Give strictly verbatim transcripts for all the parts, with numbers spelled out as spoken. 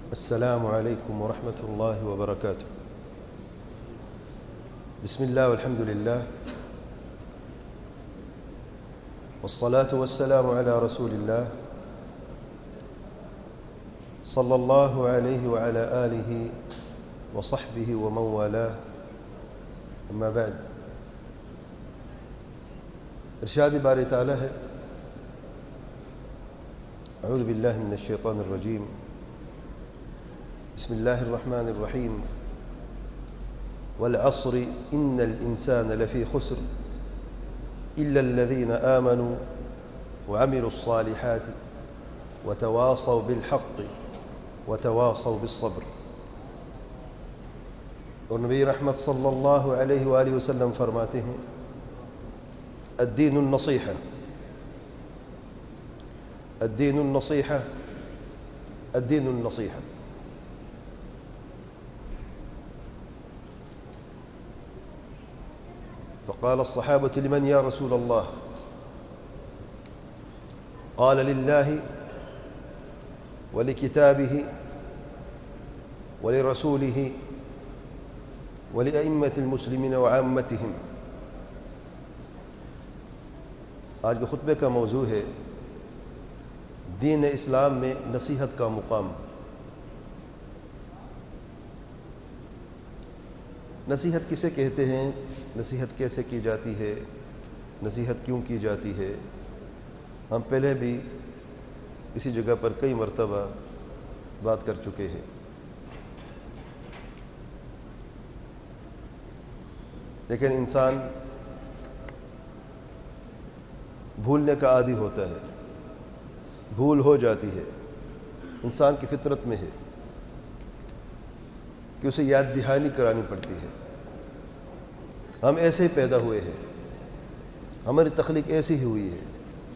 السلام عليكم ورحمة الله وبركاته. بسم الله والحمد لله والصلاة والسلام على رسول الله صلى الله عليه وعلى آله وصحبه ومن والاه. أما بعد، ارشاد باری تعالی ہے: اعوذ باللہ من الشیطان الرجیم، بسم اللہ الرحمن الرحیم، والعصر ان الانسان لفی خسر الا الذین آمنوا وعملوا الصالحات وتواصوا بالحق وتواصوا بالصبر. اور نبی رحمت صلی اللہ علیہ وآلہ وسلم فرماتے ہیں: الدین النصیحہ، الدین النصیحہ، الدین النصیحہ. فقال الصحابة: لمن يا رسول الله؟ قال: لله ولكتابه ولرسوله ولأئمة المسلمين وعامتهم. آج کے خطبے کا موضوع ہے دین اسلام میں نصیحت کا مقام. نصیحت کسے کہتے ہیں؟ نصیحت کیسے کی جاتی ہے؟ نصیحت کیوں کی جاتی ہے؟ ہم پہلے بھی اسی جگہ پر کئی مرتبہ بات کر چکے ہیں. لیکن انسان بھولنے کا عادی ہوتا ہے، بھول ہو جاتی ہے. انسان کی فطرت میں ہے کہ اسے یاد دہانی کرانی پڑتی ہے. ہم ایسے ہی پیدا ہوئے ہیں، ہماری تخلیق ایسی ہی ہوئی ہے.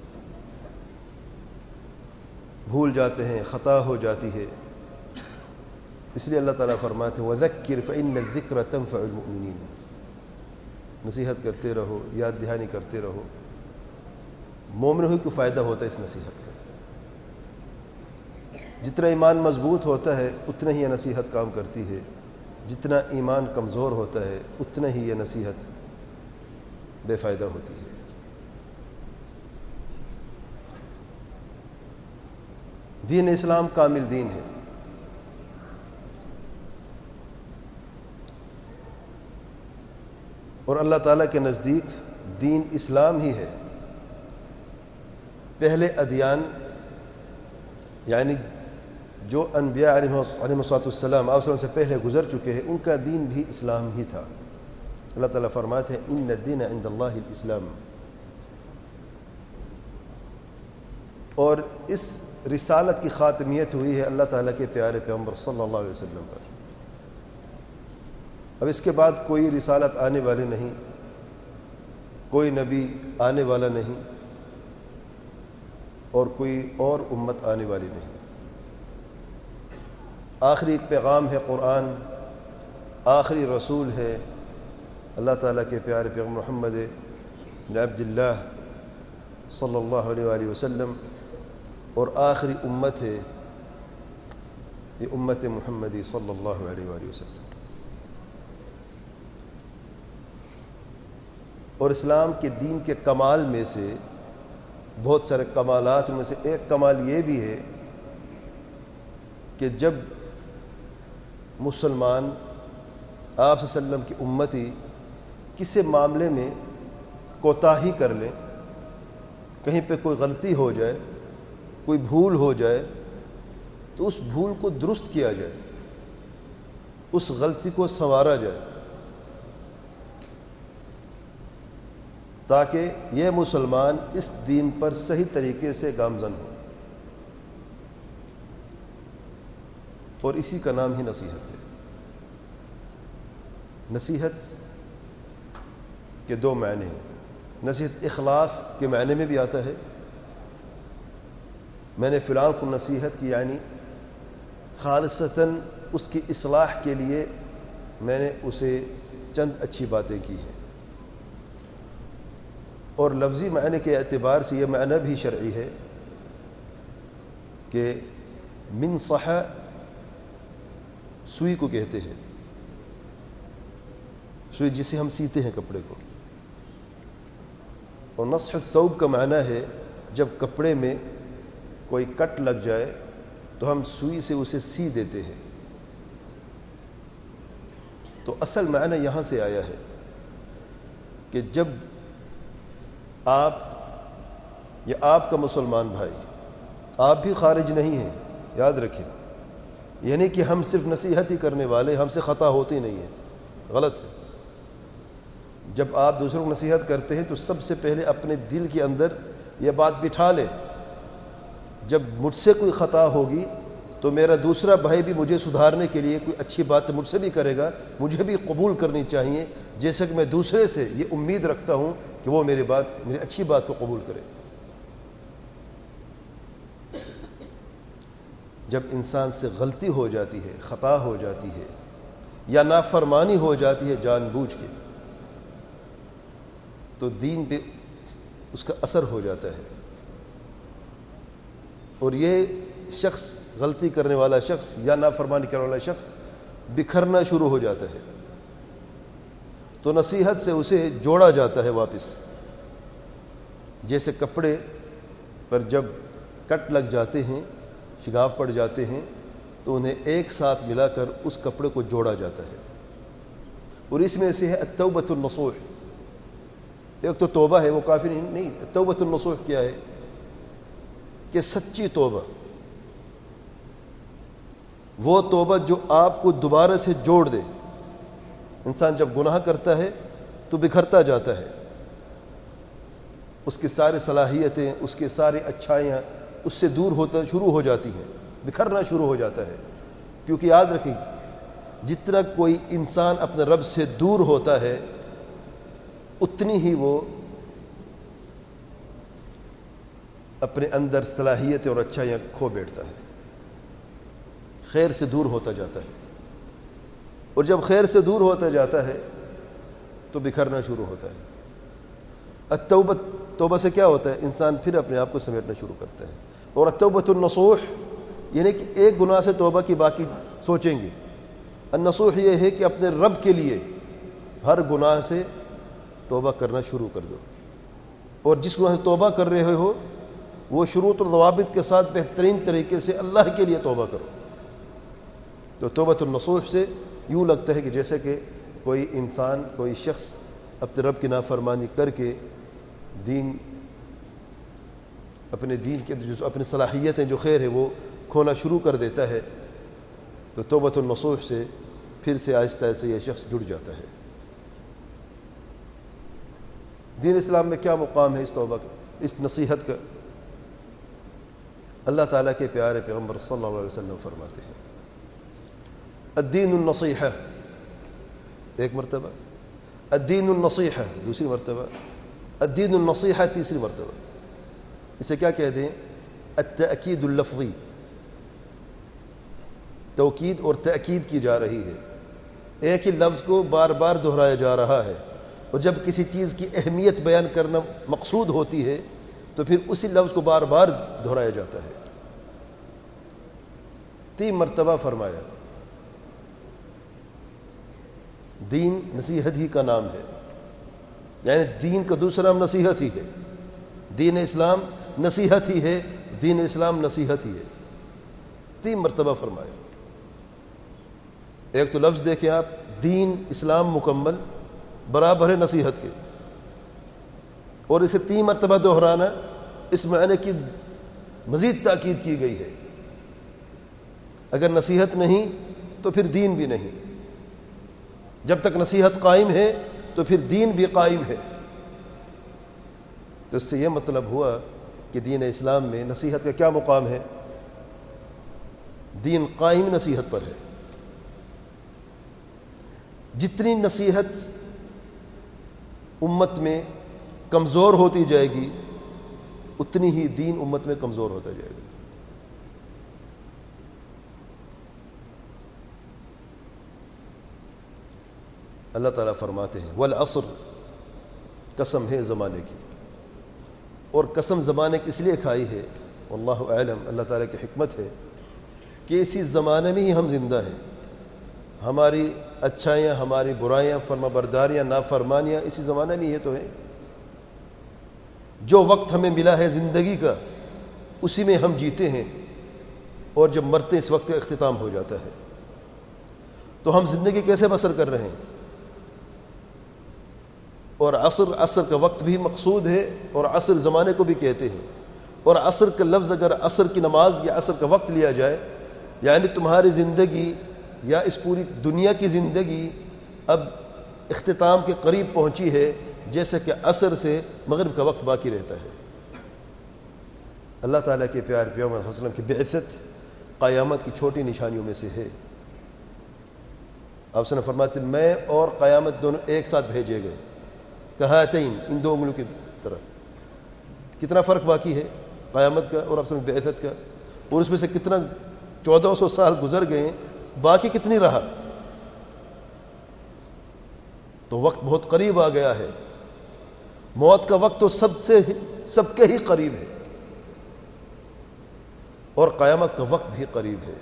بھول جاتے ہیں، خطا ہو جاتی ہے. اس لیے اللہ تعالیٰ فرماتے ہیں: وَذَكِّرْ فَإِنَّ الذِّكْرَ تَنفَعُ الْمُؤْمِنِينَ. نصیحت کرتے رہو، یاد دہانی کرتے رہو. مومن ہوئی کو فائدہ ہوتا ہے اس نصیحت کا. جتنا ایمان مضبوط ہوتا ہے اتنا ہی یہ نصیحت کام کرتی ہے. جتنا ایمان کمزور ہوتا ہے اتنا ہی یہ نصیحت بے فائدہ ہوتی ہے. دین اسلام کامل دین ہے. اور اللہ تعالیٰ کے نزدیک دین اسلام ہی ہے. پہلے ادیان یعنی جو انبیاء علیہ السلام آپ سے پہلے گزر چکے ہیں ان کا دین بھی اسلام ہی تھا. اللہ تعالیٰ فرماتے ہیں: ان الدین عند اللہ الاسلام. اور اس رسالت کی خاتمیت ہوئی ہے اللہ تعالیٰ کے پیارے پیغمبر صلی اللہ علیہ وسلم پر. اب اس کے بعد کوئی رسالت آنے والی نہیں، کوئی نبی آنے والا نہیں، اور کوئی اور امت آنے والی نہیں. آخری ایک پیغام ہے قرآن، آخری رسول ہے اللہ تعالیٰ کے پیارے پیغمبر محمد بن عبد اللہ صلی اللہ علیہ وآلہ وسلم. اور آخری امت ہے یہ امت محمدی صلی اللہ علیہ وآلہ وسلم. اور اسلام کے دین کے کمال میں سے بہت سارے کمالات میں سے ایک کمال یہ بھی ہے کہ جب مسلمان آپ صلی اللہ علیہ وسلم کی امتی کسی معاملے میں کوتاہی کر لیں، کہیں پہ کوئی غلطی ہو جائے، کوئی بھول ہو جائے، تو اس بھول کو درست کیا جائے، اس غلطی کو سنوارا جائے، تاکہ یہ مسلمان اس دین پر صحیح طریقے سے گامزن ہو. اور اسی کا نام ہی نصیحت ہے. نصیحت کے دو معنی ہیں. نصیحت اخلاص کے معنی میں بھی آتا ہے، میں نے فلان کو نصیحت کی، یعنی خالصتاً اس کی اصلاح کے لیے میں نے اسے چند اچھی باتیں کی ہیں. اور لفظی معنی کے اعتبار سے یہ معنی بھی شرعی ہے کہ من صح سوئی کو کہتے ہیں، سوئی جسے ہم سیتے ہیں کپڑے کو. اور نصح الثوب کا معنی ہے جب کپڑے میں کوئی کٹ لگ جائے تو ہم سوئی سے اسے سی دیتے ہیں. تو اصل معنی یہاں سے آیا ہے کہ جب آپ یا آپ کا مسلمان بھائی، آپ بھی خارج نہیں ہیں، یاد رکھیں، یعنی کہ ہم صرف نصیحت ہی کرنے والے، ہم سے خطا ہوتی نہیں ہے، غلط ہے. جب آپ دوسروں کو نصیحت کرتے ہیں تو سب سے پہلے اپنے دل کے اندر یہ بات بٹھا لیں، جب مجھ سے کوئی خطا ہوگی تو میرا دوسرا بھائی بھی مجھے سدھارنے کے لیے کوئی اچھی بات مجھ سے بھی کرے گا، مجھے بھی قبول کرنی چاہیے، جیسا کہ میں دوسرے سے یہ امید رکھتا ہوں کہ وہ میری بات، میری اچھی بات کو قبول کرے. جب انسان سے غلطی ہو جاتی ہے، خطا ہو جاتی ہے یا نافرمانی ہو جاتی ہے جان بوجھ کے، تو دین پہ اس کا اثر ہو جاتا ہے. اور یہ شخص، غلطی کرنے والا شخص یا نافرمانی کرنے والا شخص بکھرنا شروع ہو جاتا ہے. تو نصیحت سے اسے جوڑا جاتا ہے واپس. جیسے کپڑے پر جب کٹ لگ جاتے ہیں، شگاف پڑ جاتے ہیں، تو انہیں ایک ساتھ ملا کر اس کپڑے کو جوڑا جاتا ہے. اور اس میں سے ہے التوبۃ النصوح. ایک تو توبہ ہے، وہ کافی نہیں نہیں توبۃ النصوح کیا ہے کہ سچی توبہ، وہ توبہ جو آپ کو دوبارہ سے جوڑ دے. انسان جب گناہ کرتا ہے تو بکھرتا جاتا ہے، اس کی ساری صلاحیتیں، اس کی ساری اچھائیاں اس سے دور ہوتا شروع ہو جاتی ہیں، بکھرنا شروع ہو جاتا ہے. کیونکہ یاد رکھیں، جتنا کوئی انسان اپنے رب سے دور ہوتا ہے اتنی ہی وہ اپنے اندر صلاحیتیں اور اچھائیاں کھو بیٹھتا ہے، خیر سے دور ہوتا جاتا ہے. اور جب خیر سے دور ہوتا جاتا ہے تو بکھرنا شروع ہوتا ہے. التوبہ، توبہ سے کیا ہوتا ہے؟ انسان پھر اپنے آپ کو سمیٹنا شروع کرتا ہے. اور التوبۃ النصوح یعنی کہ ایک گناہ سے توبہ کی باقی سوچیں گے. النصوح یہ ہے کہ اپنے رب کے لیے ہر گناہ سے توبہ کرنا شروع کر دو، اور جس گناہ سے توبہ کر رہے ہو وہ شروط اور ضوابط کے ساتھ بہترین طریقے سے اللہ کے لیے توبہ کرو. تو توبۃ النصوح سے یوں لگتا ہے کہ جیسے کہ کوئی انسان، کوئی شخص اپنے رب کی نافرمانی کر کے دین، اپنے دین کے جو اپنی صلاحیتیں جو خیر ہے وہ کھونا شروع کر دیتا ہے. تو توبۃ النصوح سے پھر سے آہستہ آہستہ یہ شخص جڑ جاتا ہے. دین اسلام میں کیا مقام ہے اس توبہ کا، اس نصیحت کا؟ اللہ تعالیٰ کے پیارے پیغمبر صلی اللہ علیہ وسلم فرماتے ہیں الدین النصیحہ، ایک مرتبہ الدین النصیحہ، دوسری مرتبہ الدین النصیحہ، تیسری مرتبہ. اسے کیا کہتے ہیں؟ التأکید اللفظی، توکید اور تأکید کی جا رہی ہے. ایک ہی لفظ کو بار بار دہرایا جا رہا ہے، اور جب کسی چیز کی اہمیت بیان کرنا مقصود ہوتی ہے تو پھر اسی لفظ کو بار بار دہرایا جاتا ہے. تین مرتبہ فرمایا. دین نصیحت ہی کا نام ہے، یعنی دین کا دوسرا نام نصیحت ہی ہے. دین اسلام نصیحت ہی ہے، دین اسلام نصیحت ہی ہے. تین مرتبہ فرمایا. ایک تو لفظ دیکھیں آپ، دین اسلام مکمل برابر ہے نصیحت کے، اور اسے تین مرتبہ دہرانا اس معنی کی مزید تاکید کی گئی ہے. اگر نصیحت نہیں تو پھر دین بھی نہیں. جب تک نصیحت قائم ہے تو پھر دین بھی قائم ہے. تو اس سے یہ مطلب ہوا کہ دین اسلام میں نصیحت کا کیا مقام ہے؟ دین قائم نصیحت پر ہے. جتنی نصیحت امت میں کمزور ہوتی جائے گی اتنی ہی دین امت میں کمزور ہوتا جائے گا. اللہ تعالیٰ فرماتے ہیں والعصر، قسم ہے زمانے کی. اور قسم زمانے کی اس لیے کھائی ہے، واللہ اعلم، اللہ تعالیٰ کی حکمت ہے کہ اسی زمانے میں ہی ہم زندہ ہیں. ہماری اچھائیاں، ہماری برائیاں، فرما برداریاں، نافرمانیاں اسی زمانے میں یہ تو ہے. جو وقت ہمیں ملا ہے زندگی کا اسی میں ہم جیتے ہیں، اور جب مرتے اس وقت کا اختتام ہو جاتا ہے. تو ہم زندگی کیسے بسر کر رہے ہیں؟ اور عصر عصر کا وقت بھی مقصود ہے، اور عصر زمانے کو بھی کہتے ہیں. اور عصر کا لفظ اگر عصر کی نماز یا عصر کا وقت لیا جائے، یعنی تمہاری زندگی یا اس پوری دنیا کی زندگی اب اختتام کے قریب پہنچی ہے، جیسے کہ عصر سے مغرب کا وقت باقی رہتا ہے. اللہ تعالیٰ کے پیارے پیغمبر صلی اللہ علیہ وسلم کی بعثت قیامت کی چھوٹی نشانیوں میں سے ہے. آپ سے فرماتے ہیں میں اور قیامت دونوں ایک ساتھ بھیجے گئے، کہاتین، ان دو انگلیوں کی طرح. کتنا فرق باقی ہے قیامت کا اور آپ سے بعثت کا؟ اور اس میں سے کتنا چودہ سو سال گزر گئے، باقی کتنی رہا؟ تو وقت بہت قریب آ گیا ہے. موت کا وقت تو سب سے سب کے ہی قریب ہے، اور قیامت کا وقت بھی قریب ہے.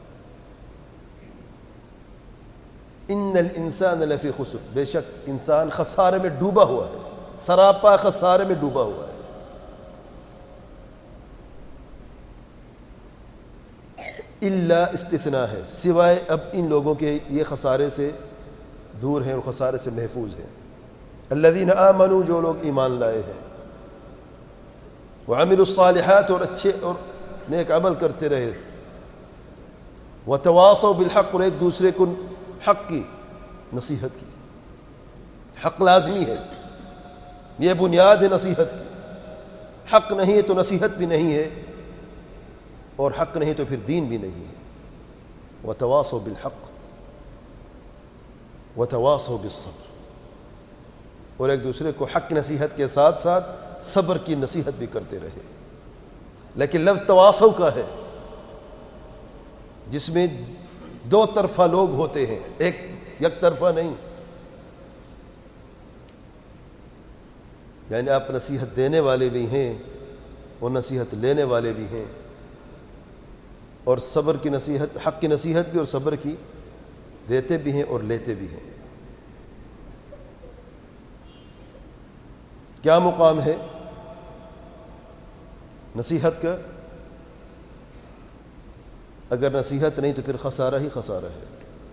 ان الانسان لفی خسر، بے شک انسان خسارے میں ڈوبا ہوا ہے، سراپا خسارے میں ڈوبا ہوا ہے. الا استثناء ہے، سوائے اب ان لوگوں کے یہ خسارے سے دور ہیں اور خسارے سے محفوظ ہیں. الذین آمنوا، جو لوگ ایمان لائے ہیں، وعملوا الصالحات، اور اچھے اور نیک عمل کرتے رہے، وتواصوا بالحق، اور ایک دوسرے کو حق کی نصیحت کی. حق لازمی ہے، یہ بنیاد ہے نصیحت کی. حق نہیں ہے تو نصیحت بھی نہیں ہے، اور حق نہیں تو پھر دین بھی نہیں ہے. وتواصوا بالحق وتواصوا بالصبر، اور ایک دوسرے کو حق نصیحت کے ساتھ ساتھ صبر کی نصیحت بھی کرتے رہے. لیکن لفظ تواصو کا ہے، جس میں دو طرفہ لوگ ہوتے ہیں، ایک یک طرفہ نہیں. یعنی آپ نصیحت دینے والے بھی ہیں اور نصیحت لینے والے بھی ہیں، اور صبر کی نصیحت، حق کی نصیحت بھی اور صبر کی دیتے بھی ہیں اور لیتے بھی ہیں. کیا مقام ہے نصیحت کا؟ اگر نصیحت نہیں تو پھر خسارہ ہی خسارہ ہے،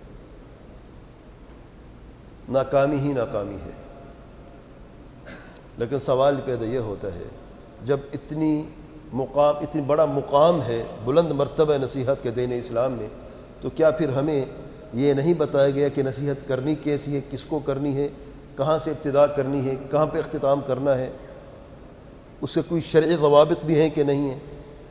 ناکامی ہی ناکامی ہے. لیکن سوال پیدا یہ ہوتا ہے، جب اتنی مقام اتنی بڑا مقام ہے، بلند مرتبہ نصیحت کے دین اسلام میں، تو کیا پھر ہمیں یہ نہیں بتایا گیا کہ نصیحت کرنی کیسی ہے، کس کو کرنی ہے، کہاں سے ابتدا کرنی ہے، کہاں پہ اختتام کرنا ہے؟ اس کے کوئی شرعی ضوابط بھی ہیں کہ نہیں ہیں؟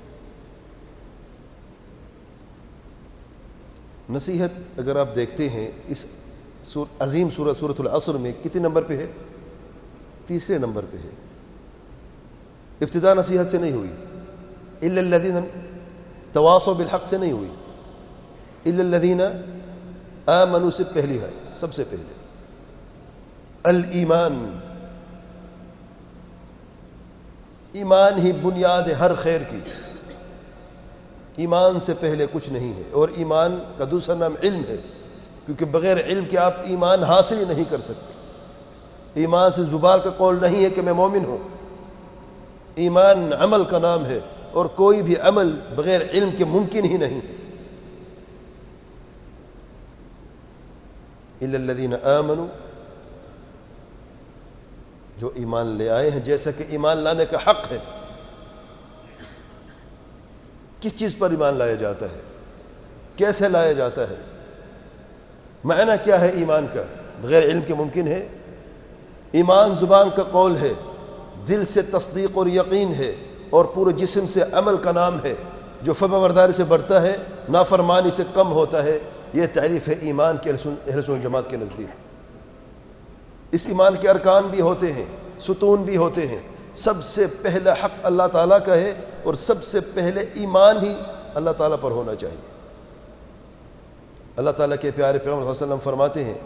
نصیحت اگر آپ دیکھتے ہیں اس عظیم سورہ سورۃ العصر میں کتنے نمبر پہ ہے؟ تیسرے نمبر پہ ہے. ابتدا نصیحت سے نہیں ہوئی، الا الذین تواصوا بالحق سے نہیں ہوئی، الا الذین آمنوا سے پہلی ہے، سب سے پہلے الایمان. ایمان ہی بنیاد ہے ہر خیر کی، ایمان سے پہلے کچھ نہیں ہے. اور ایمان کا دوسرا نام علم ہے، کیونکہ بغیر علم کے آپ ایمان حاصل ہی نہیں کر سکتے. ایمان سے زبان کا قول نہیں ہے کہ میں مومن ہوں. ایمان عمل کا نام ہے، اور کوئی بھی عمل بغیر علم کے ممکن ہی نہیں ہے. الا الذین آمنوا، جو ایمان لے آئے ہیں. جیسا کہ ایمان لانے کا حق ہے. کس چیز پر ایمان لایا جاتا ہے، کیسے لایا جاتا ہے، معنی کیا ہے ایمان کا؟ بغیر علم کے ممکن ہے؟ ایمان زبان کا قول ہے، دل سے تصدیق اور یقین ہے، اور پورے جسم سے عمل کا نام ہے، جو فرما برداری سے بڑھتا ہے، نافرمانی سے کم ہوتا ہے. یہ تعریف ہے ایمان کے اہل سنت جماعت کے نزدیک. اس ایمان کے ارکان بھی ہوتے ہیں، ستون بھی ہوتے ہیں. سب سے پہلا حق اللہ تعالیٰ کا ہے، اور سب سے پہلے ایمان ہی اللہ تعالیٰ پر ہونا چاہیے. اللہ تعالیٰ کے پیارے پیغمبر صلی اللہ علیہ وسلم فرماتے ہیں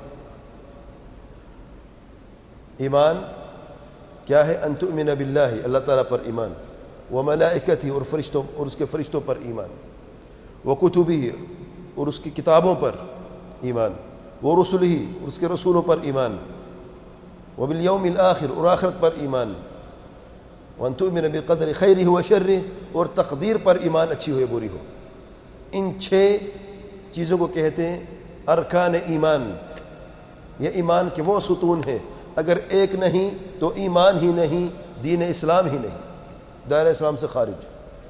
ایمان کیا ہے؟ ان تؤمن باللہ، اللہ تعالیٰ پر ایمان، وملائکتہ، اور فرشتوں اور اس کے فرشتوں پر ایمان، وکتبہ، اور اس کی کتابوں پر، ایمان، وہ رسول ہی اس کے رسولوں پر ایمان، وبالیوم الآخر اور آخرت پر ایمان، وان تؤمن بقدر خیرہ و شرہ اور تقدیر پر ایمان، اچھی ہو یا بری ہو۔ ان چھ چیزوں کو کہتے ہیں ارکان ایمان۔ یہ ایمان کے وہ ستون ہیں، اگر ایک نہیں تو ایمان ہی نہیں، دین اسلام ہی نہیں، دائرہ اسلام سے خارج۔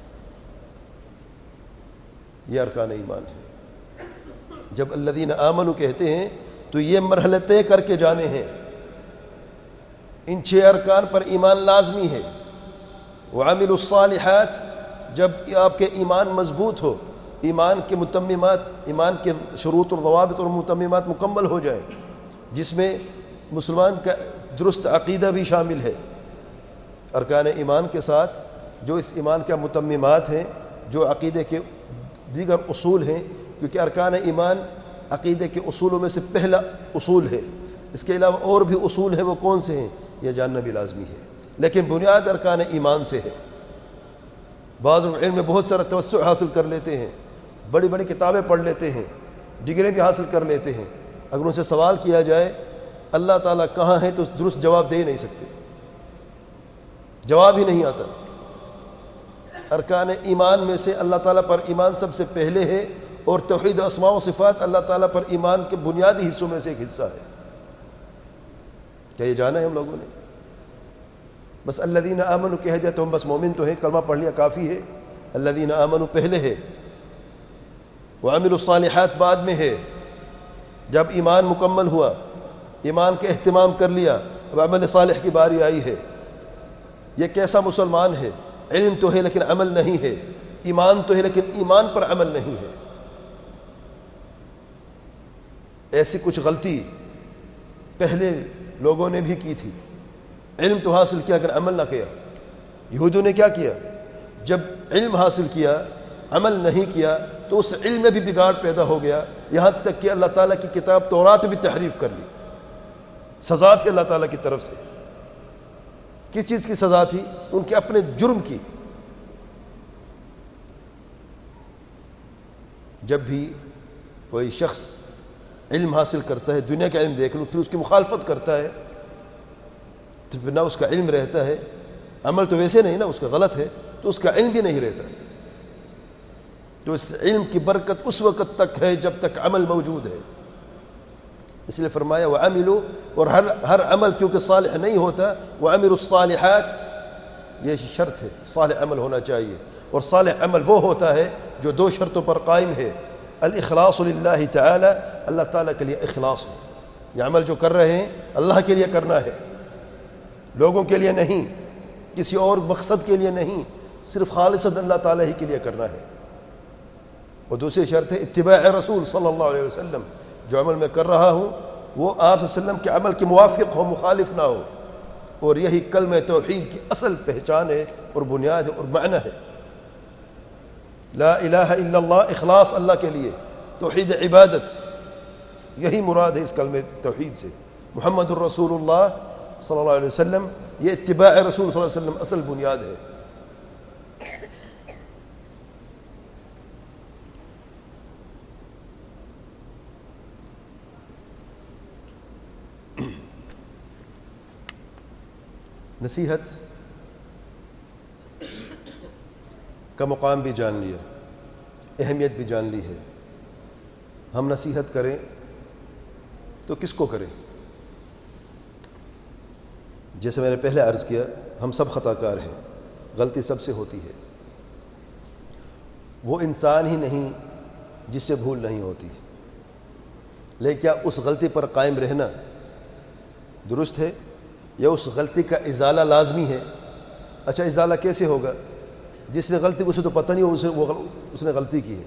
یہ ارکان ایمان ہے۔ جب الذین آمنوا کہتے ہیں تو یہ مرحلے طے کر کے جانے ہیں۔ ان چھ ارکان پر ایمان لازمی ہے۔ وعملوا الصالحات، جب آپ کے ایمان مضبوط ہو، ایمان کے متممات، ایمان کے شروط اور ضوابط اور متممات مکمل ہو جائیں، جس میں مسلمان کا درست عقیدہ بھی شامل ہے، ارکان ایمان کے ساتھ جو اس ایمان کا متممات ہیں، جو عقیدے کے دیگر اصول ہیں، کیونکہ ارکان ایمان عقیدے کے اصولوں میں سے پہلا اصول ہے۔ اس کے علاوہ اور بھی اصول ہیں، وہ کون سے ہیں یہ جاننا بھی لازمی ہے، لیکن بنیاد ارکان ایمان سے ہے۔ بعض علم میں بہت سارا توسع حاصل کر لیتے ہیں، بڑی بڑی کتابیں پڑھ لیتے ہیں، ڈگری بھی حاصل کر لیتے ہیں، اگر ان سے سوال کیا جائے اللہ تعالیٰ کہاں ہے تو درست جواب دے نہیں سکتے، جواب ہی نہیں آتا۔ ارکان ایمان میں سے اللہ تعالیٰ پر ایمان سب سے پہلے ہے، اور توحید اسماء و صفات اللہ تعالیٰ پر ایمان کے بنیادی حصوں میں سے ایک حصہ ہے۔ کیا یہ جانا ہے ہم لوگوں نے؟ بس الذین آمنوا کہہ جائے تو ہم بس مومن تو ہیں، کلمہ پڑھ لیا کافی ہے۔ الذین آمنوا پہلے ہے، وعملوا الصالحات بعد میں ہے۔ جب ایمان مکمل ہوا، ایمان کے اہتمام کر لیا، اب عمل صالح کی باری آئی ہے۔ یہ کیسا مسلمان ہے؟ علم تو ہے لیکن عمل نہیں ہے، ایمان تو ہے لیکن ایمان پر عمل نہیں ہے۔ ایسی کچھ غلطی پہلے لوگوں نے بھی کی تھی، علم تو حاصل کیا اگر عمل نہ کیا۔ یہودوں نے کیا کیا؟ جب علم حاصل کیا، عمل نہیں کیا تو اس علم میں بھی بگاڑ پیدا ہو گیا، یہاں تک کہ اللہ تعالیٰ کی کتاب تورات بھی تحریف کر لی۔ سزا تھی اللہ تعالیٰ کی طرف سے۔ کس چیز کی سزا تھی؟ ان کے اپنے جرم کی۔ جب بھی کوئی شخص علم حاصل کرتا ہے، دنیا کا علم دیکھ لو، پھر اس کی مخالفت کرتا ہے تو پھر نہ اس کا علم رہتا ہے، عمل تو ویسے نہیں نا، اس کا غلط ہے تو اس کا علم بھی نہیں رہتا۔ تو اس علم کی برکت اس وقت تک ہے جب تک عمل موجود ہے۔ اس لیے فرمایا وعملوا، اور ہر ہر عمل کیونکہ صالح نہیں ہوتا، وعملوا الصالحات، یہ شرط ہے، صالح عمل ہونا چاہیے۔ اور صالح عمل وہ ہوتا ہے جو دو شرطوں پر قائم ہے، الاخلاص للہ تعالی، اللہ تعالیٰ کے لیے اخلاص ہو، یہ عمل جو کر رہے ہیں اللہ کے لیے کرنا ہے، لوگوں کے لیے نہیں، کسی اور مقصد کے لیے نہیں، صرف خالصاً اللہ تعالیٰ ہی کے لیے کرنا ہے۔ اور دوسری شرط ہے اتباع رسول صلی اللہ علیہ وسلم، جو عمل میں کر رہا ہوں وہ آپ صلی اللہ علیہ وسلم کے عمل کے موافق ہو، مخالف نہ ہو۔ اور یہی کلمہ توحید کی اصل پہچان ہے اور بنیاد ہے اور معنی ہے۔ لا الہ الا اللہ، اخلاص اللہ کے لیے، توحید عبادت، یہی مراد ہے اس کلمہ توحید سے۔ محمد الرسول اللہ صلی اللہ علیہ وسلم، یہ اتباع رسول صلی اللہ علیہ وسلم اصل بنیاد ہے۔ نصیحت کا مقام بھی جان لیا، اہمیت بھی جان لی ہے۔ ہم نصیحت کریں تو کس کو کریں؟ جیسے میں نے پہلے عرض کیا، ہم سب خطا کار ہیں، غلطی سب سے ہوتی ہے۔ وہ انسان ہی نہیں جس سے بھول نہیں ہوتی، لیکن کیا اس غلطی پر قائم رہنا درست ہے یا اس غلطی کا ازالہ لازمی ہے؟ اچھا ازالہ کیسے ہوگا؟ جس نے غلطی اسے تو پتہ نہیں ہو اسے وہ اس نے غلطی کی ہے،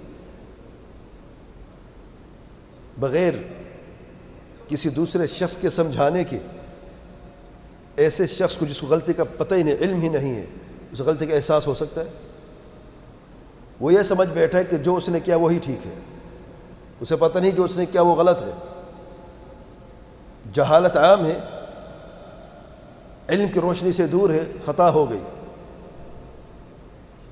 بغیر کسی دوسرے شخص کے سمجھانے کے، ایسے شخص کو جس کو غلطی کا پتہ ہی نہیں، علم ہی نہیں ہے، اس غلطی کا احساس ہو سکتا ہے؟ وہ یہ سمجھ بیٹھا ہے کہ جو اس نے کیا وہی ٹھیک ہے، اسے پتہ نہیں جو اس نے کیا وہ غلط ہے۔ جہالت عام ہے، علم کی روشنی سے دور ہے، خطا ہو گئی۔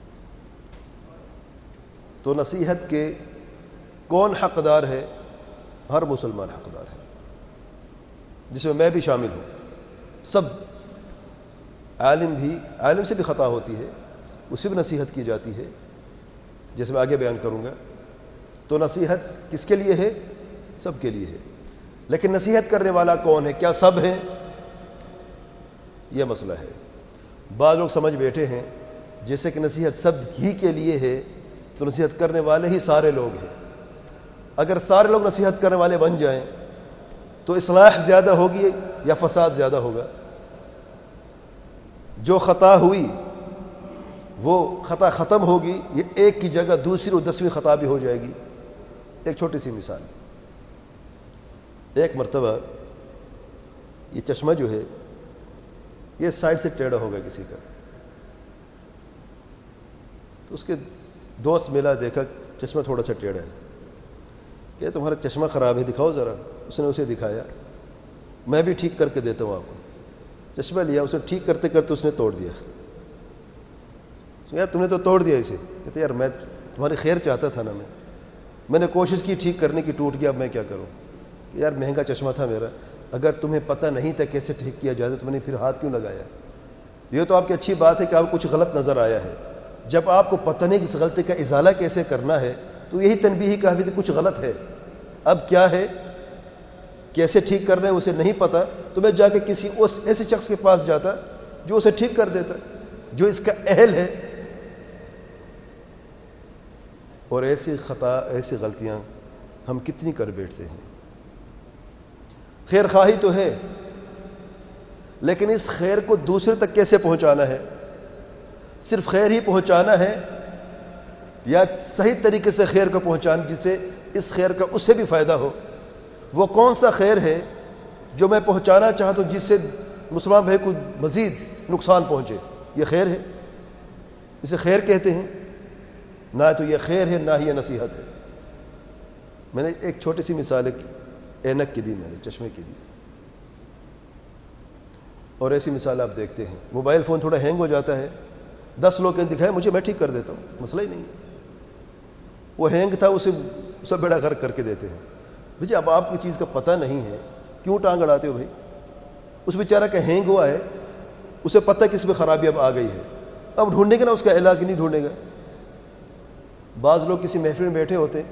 تو نصیحت کے کون حقدار ہے؟ ہر مسلمان حقدار ہے، جس میں میں بھی شامل ہوں. سب عالم بھی، عالم سے بھی خطا ہوتی ہے، اسے بھی نصیحت کی جاتی ہے، جیسے میں آگے بیان کروں گا. تو نصیحت کس کے لیے ہے؟ سب کے لیے ہے. لیکن نصیحت کرنے والا کون ہے؟ کیا سب ہیں؟ یہ مسئلہ ہے. بعض لوگ سمجھ بیٹھے ہیں جیسے کہ نصیحت سب ہی کے لیے ہے، تو نصیحت کرنے والے ہی سارے لوگ ہیں. اگر سارے لوگ نصیحت کرنے والے بن جائیں تو اصلاح زیادہ ہوگی یا فساد زیادہ ہوگا؟ جو خطا ہوئی وہ خطا ختم ہوگی، یہ ایک کی جگہ دوسری اور دسویں خطا بھی ہو جائے گی. ایک چھوٹی سی مثال، ایک مرتبہ یہ چشمہ جو ہے یہ سائڈ سے ٹیڑھا ہوگا کسی کا، تو اس کے دوست ملا، دیکھا چشمہ تھوڑا سا ٹیڑھا ہے، کہ تمہارا چشمہ خراب ہے دکھاؤ ذرا. اس نے اسے دکھایا. میں بھی ٹھیک کر کے دیتا ہوں آپ کو. چشمہ لیا، اسے ٹھیک کرتے کرتے اس نے توڑ دیا. یار تم نے تو توڑ دیا اسے. کہتے یار میں تمہاری خیر چاہتا تھا نا، میں میں نے کوشش کی ٹھیک کرنے کی، ٹوٹ گیا، اب میں کیا کروں. یار مہنگا چشمہ تھا میرا، اگر تمہیں پتہ نہیں تھا کیسے ٹھیک کیا جائے تو تم نے پھر ہاتھ کیوں لگایا؟ یہ تو آپ کی اچھی بات ہے کہ آپ کو کچھ غلط نظر آیا ہے. جب آپ کو پتہ نہیں کہ اس غلطی کا ازالہ کیسے کرنا ہے تو یہی تنبیہی کافی تھی، کچھ غلط ہے، اب کیا ہے، کیسے ٹھیک کرنا ہے اسے نہیں پتا، تو میں جا کے کسی اس ایسے شخص کے پاس جاتا جو اسے ٹھیک کر دیتا، جو اس کا اہل ہے. اور ایسی خطا، ایسی غلطیاں ہم کتنی کر بیٹھتے ہیں. خیر خواہی تو ہے، لیکن اس خیر کو دوسرے تک کیسے پہنچانا ہے؟ صرف خیر ہی پہنچانا ہے یا صحیح طریقے سے خیر کو پہنچانا جس سے اس خیر کا اس سے بھی فائدہ ہو؟ وہ کون سا خیر ہے جو میں پہنچانا چاہتا ہوں جس سے مسلمان بھائی کو مزید نقصان پہنچے؟ یہ خیر ہے؟ اسے خیر کہتے ہیں؟ نہ تو یہ خیر ہے، نہ ہی یہ نصیحت ہے. میں نے ایک چھوٹی سی مثال ایک اینک کی دی، میں نے چشمے کی دی. اور ایسی مثال آپ دیکھتے ہیں، موبائل فون تھوڑا ہینگ ہو جاتا ہے، دس لوگ دکھائے مجھے، میں ٹھیک کر دیتا ہوں، مسئلہ ہی نہیں ہے. وہ ہینگ تھا، اسے سب بیڑا غرق کر کے دیتے ہیں. بھائی اب آپ کی چیز کا پتہ نہیں ہے، کیوں ٹانگ اڑاتے ہو بھائی؟ اس بیچارہ کا ہینگ ہوا ہے، اسے پتہ کس میں خرابی اب آ گئی ہے، اب ڈھونڈنے کا نا اس کا علاج نہیں ڈھونڈے گا. بعض لوگ کسی محفل میں بیٹھے ہوتے،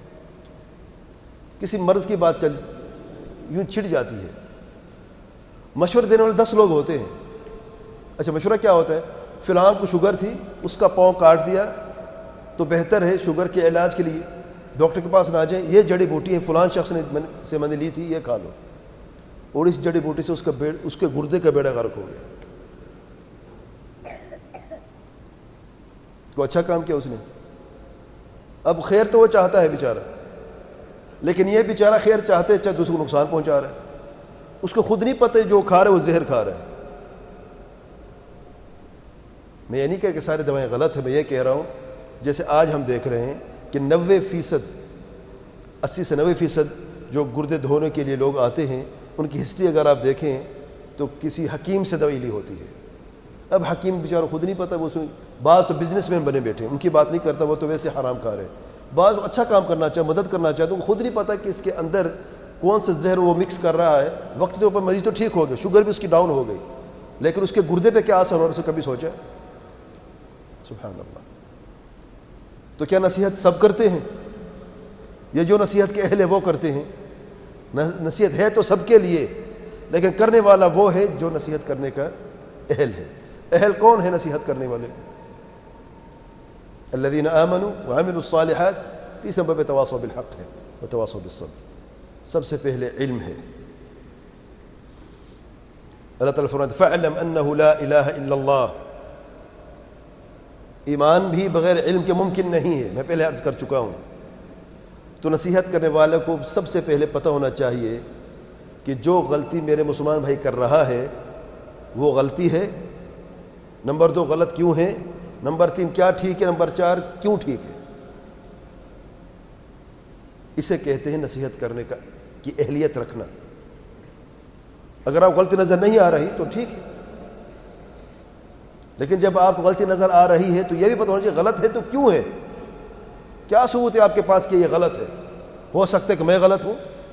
کسی مرض کی بات چل یوں چھڑ جاتی ہے، مشورہ دینے والے دس لوگ ہوتے ہیں. اچھا مشورہ کیا ہوتا ہے؟ فلاں کو شوگر تھی، اس کا پاؤں کاٹ دیا تو بہتر ہے شوگر کے علاج کے لیے ڈاکٹر کے پاس نہ جائیں، یہ جڑی بوٹی ہے فلاں شخص نے سے میں نے لی تھی، یہ کھا لو. اور اس جڑی بوٹی سے اس کا اس کے گردے کا بیڑا غرق ہو گیا. کو اچھا کام کیا اس نے. اب خیر تو وہ چاہتا ہے بیچارہ، لیکن یہ بیچارہ خیر چاہتے چاہے دوسرے کو نقصان پہنچا رہا ہے. اس کو خود نہیں پتہ جو کھا رہا ہے وہ زہر کھا رہا ہے. میں یہ نہیں کہہ کہ ساری دوائیں غلط ہیں، میں یہ کہہ رہا ہوں جیسے آج ہم دیکھ رہے ہیں کہ نوے فیصد اسی سے نوے فیصد جو گردے دھونے کے لیے لوگ آتے ہیں ان کی ہسٹری اگر آپ دیکھیں تو کسی حکیم سے دوائی لی ہوتی ہے. اب حکیم بیچارہ خود نہیں پتہ، وہ بعض تو بزنس مین بنے بیٹھے ہیں، ان کی بات نہیں کرتا، وہ تو ویسے حرام کھا رہے ہیں. بعض اچھا کام کرنا چاہے، مدد کرنا چاہے تو خود نہیں پتہ کہ اس کے اندر کون سا زہر وہ مکس کر رہا ہے. وقت کے اوپر مریض تو ٹھیک ہو گیا، شوگر بھی اس کی ڈاؤن ہو گئی، لیکن اس کے گردے پہ کیا اثر ہو رہا ہے اسے کبھی سوچا؟ سبحان اللہ. تو کیا نصیحت سب کرتے ہیں؟ یہ جو نصیحت کے اہل ہے وہ کرتے ہیں؟ نصیحت ہے تو سب کے لیے، لیکن کرنے والا وہ ہے جو نصیحت کرنے کا اہل ہے. اہل کون ہے نصیحت کرنے والے؟ الذین آمنوا وعملوا الصالحات، تیسرا باب تواصوا بالحق ہے وتواصوا بالصبر. سب سے پہلے علم ہے. اللہ تعالیٰ فرماتا ہے فاعلم انہ لا الہ الا اللہ. ایمان بھی بغیر علم کے ممکن نہیں ہے، میں پہلے عرض کر چکا ہوں. تو نصیحت کرنے والے کو سب سے پہلے پتہ ہونا چاہیے کہ جو غلطی میرے مسلمان بھائی کر رہا ہے وہ غلطی ہے. نمبر دو غلط کیوں ہے، نمبر تین کیا ٹھیک ہے، نمبر چار کیوں ٹھیک ہے. اسے کہتے ہیں نصیحت کرنے کا کی اہلیت رکھنا. اگر آپ غلطی نظر نہیں آ رہی تو ٹھیک ہے، لیکن جب آپ کو غلطی نظر آ رہی ہے تو یہ بھی پتہ ہونا چاہیے غلط ہے تو کیوں ہے، کیا ثبوت ہے آپ کے پاس کہ یہ غلط ہے. ہو سکتا ہے کہ میں غلط ہوں،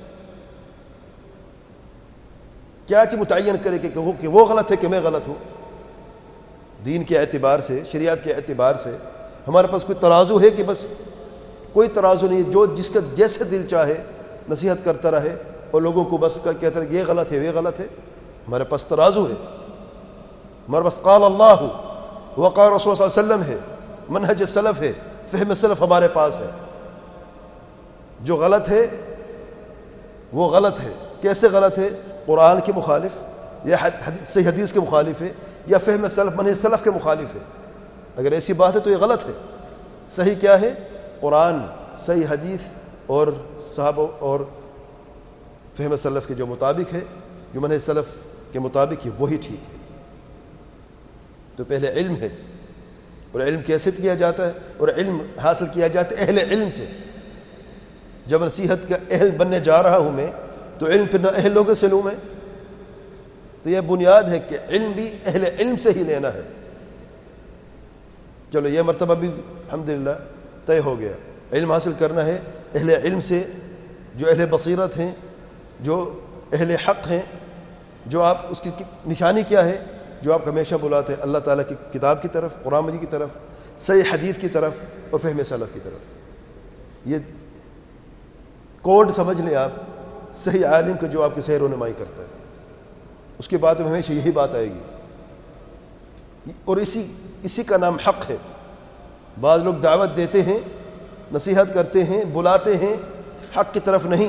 کیا کہ متعین کرے کہ وہ کہ وہ غلط ہے کہ میں غلط ہوں؟ دین کے اعتبار سے، شریعت کے اعتبار سے ہمارے پاس کوئی ترازو ہے کہ بس کوئی ترازو نہیں، جو جس کا جیسے دل چاہے نصیحت کرتا رہے اور لوگوں کو بس کہتا رہے یہ غلط ہے یہ غلط ہے؟ ہمارے پاس ترازو ہے، ہمارے پاس قال اللہ وقال رسول صلی اللہ علیہ وسلم ہے، منہج سلف ہے، فہم سلف ہمارے پاس ہے۔ جو غلط ہے وہ غلط ہے، کیسے غلط ہے؟ قرآن کے مخالف یا صحیح حدیث کے مخالف ہے یا فہم سلف منہج سلف کے مخالف ہے؟ اگر ایسی بات ہے تو یہ غلط ہے۔ صحیح کیا ہے؟ قرآن، صحیح حدیث اور صحابہ اور فہم سلف کے جو مطابق ہے، جو منہج سلف کے مطابق ہے وہی ٹھیک ہے۔ تو پہلے علم ہے، اور علم کیسے کیا جاتا ہے؟ اور علم حاصل کیا جاتا ہے اہل علم سے۔ جب نصیحت کا اہل بننے جا رہا ہوں میں تو علم پھر نہ اہل لوگوں سے لوں میں، تو یہ بنیاد ہے کہ علم بھی اہل علم سے ہی لینا ہے۔ چلو یہ مرتبہ بھی الحمدللہ طے ہو گیا، علم حاصل کرنا ہے اہل علم سے، جو اہل بصیرت ہیں، جو اہل حق ہیں، جو آپ اس کی نشانی کیا ہے؟ جو آپ ہمیشہ بلاتے ہیں اللہ تعالیٰ کی کتاب کی طرف، قرآن مجید کی طرف، صحیح حدیث کی طرف اور فہم سلف کی طرف۔ یہ کوڈ سمجھ لیں آپ صحیح عالم کو جو آپ کی صحیح رونمائی کرتا ہے، اس کے بعد میں ہمیشہ یہی بات آئے گی، اور اسی اسی کا نام حق ہے۔ بعض لوگ دعوت دیتے ہیں، نصیحت کرتے ہیں، بلاتے ہیں حق کی طرف نہیں،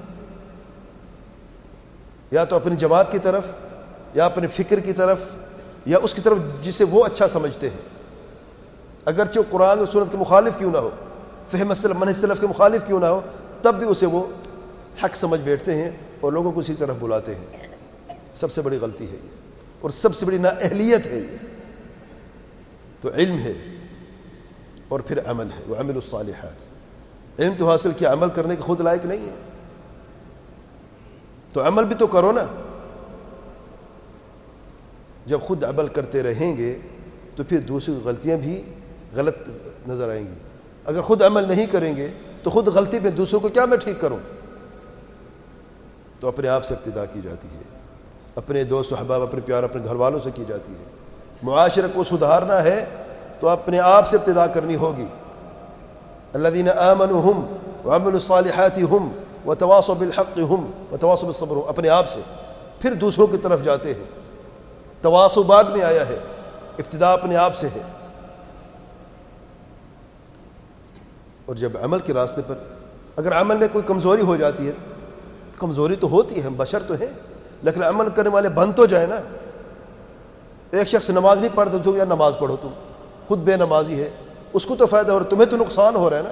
یا تو اپنی جماعت کی طرف یا اپنے فکر کی طرف یا اس کی طرف جسے وہ اچھا سمجھتے ہیں، اگرچہ قرآن اور سنت کے مخالف کیوں نہ ہو، فہم سلف منہج سلف کے مخالف کیوں نہ ہو، تب بھی اسے وہ حق سمجھ بیٹھتے ہیں اور لوگوں کو اسی طرف بلاتے ہیں۔ سب سے بڑی غلطی ہے یہ، اور سب سے بڑی نااہلیت ہے یہ۔ تو علم ہے اور پھر عمل ہے، وعمل الصالحات۔ علم تو حاصل کیا، عمل کرنے کے خود لائق نہیں ہے، تو عمل بھی تو کرو نا۔ جب خود عمل کرتے رہیں گے تو پھر دوسری غلطیاں بھی غلط نظر آئیں گی۔ اگر خود عمل نہیں کریں گے تو خود غلطی پہ دوسروں کو کیا میں ٹھیک کروں؟ تو اپنے آپ سے ابتدا کی جاتی ہے، اپنے دوست احباب، اپنے پیار، اپنے گھر والوں سے کی جاتی ہے۔ معاشرے کو سدھارنا ہے تو اپنے آپ سے ابتدا کرنی ہوگی۔ الذین آمنوا ہم وعملوا الصالحات ہم وتواصوا بالحق ہم وتواصوا بالصبر، اپنے آپ سے، پھر دوسروں کی طرف جاتے ہیں۔ تواصو بعد میں آیا ہے، ابتدا اپنے آپ سے ہے۔ اور جب عمل کے راستے پر اگر عمل میں کوئی کمزوری ہو جاتی ہے، کمزوری تو ہوتی ہے، ہم بشر تو ہیں، لیکن عمل کرنے والے بن تو جائے نا۔ ایک شخص نماز نہیں پڑھتا تو یا نماز پڑھو، تم خود بے نمازی ہے، اس کو تو فائدہ ہو رہا ہے، تمہیں تو نقصان ہو رہا ہے نا۔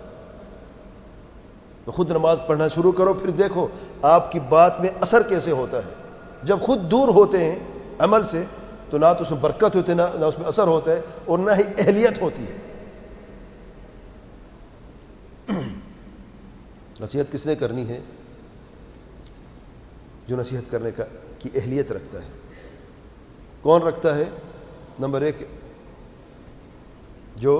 تو خود نماز پڑھنا شروع کرو، پھر دیکھو آپ کی بات میں اثر کیسے ہوتا ہے۔ جب خود دور ہوتے ہیں عمل سے تو نہ تو اس میں برکت ہوتی ہے، نہ اس میں اثر ہوتا ہے، اور نہ ہی اہلیت ہوتی ہے۔ نصیحت کس نے کرنی ہے؟ جو نصیحت کرنے کا کی اہلیت رکھتا ہے۔ کون رکھتا ہے؟ نمبر ایک، جو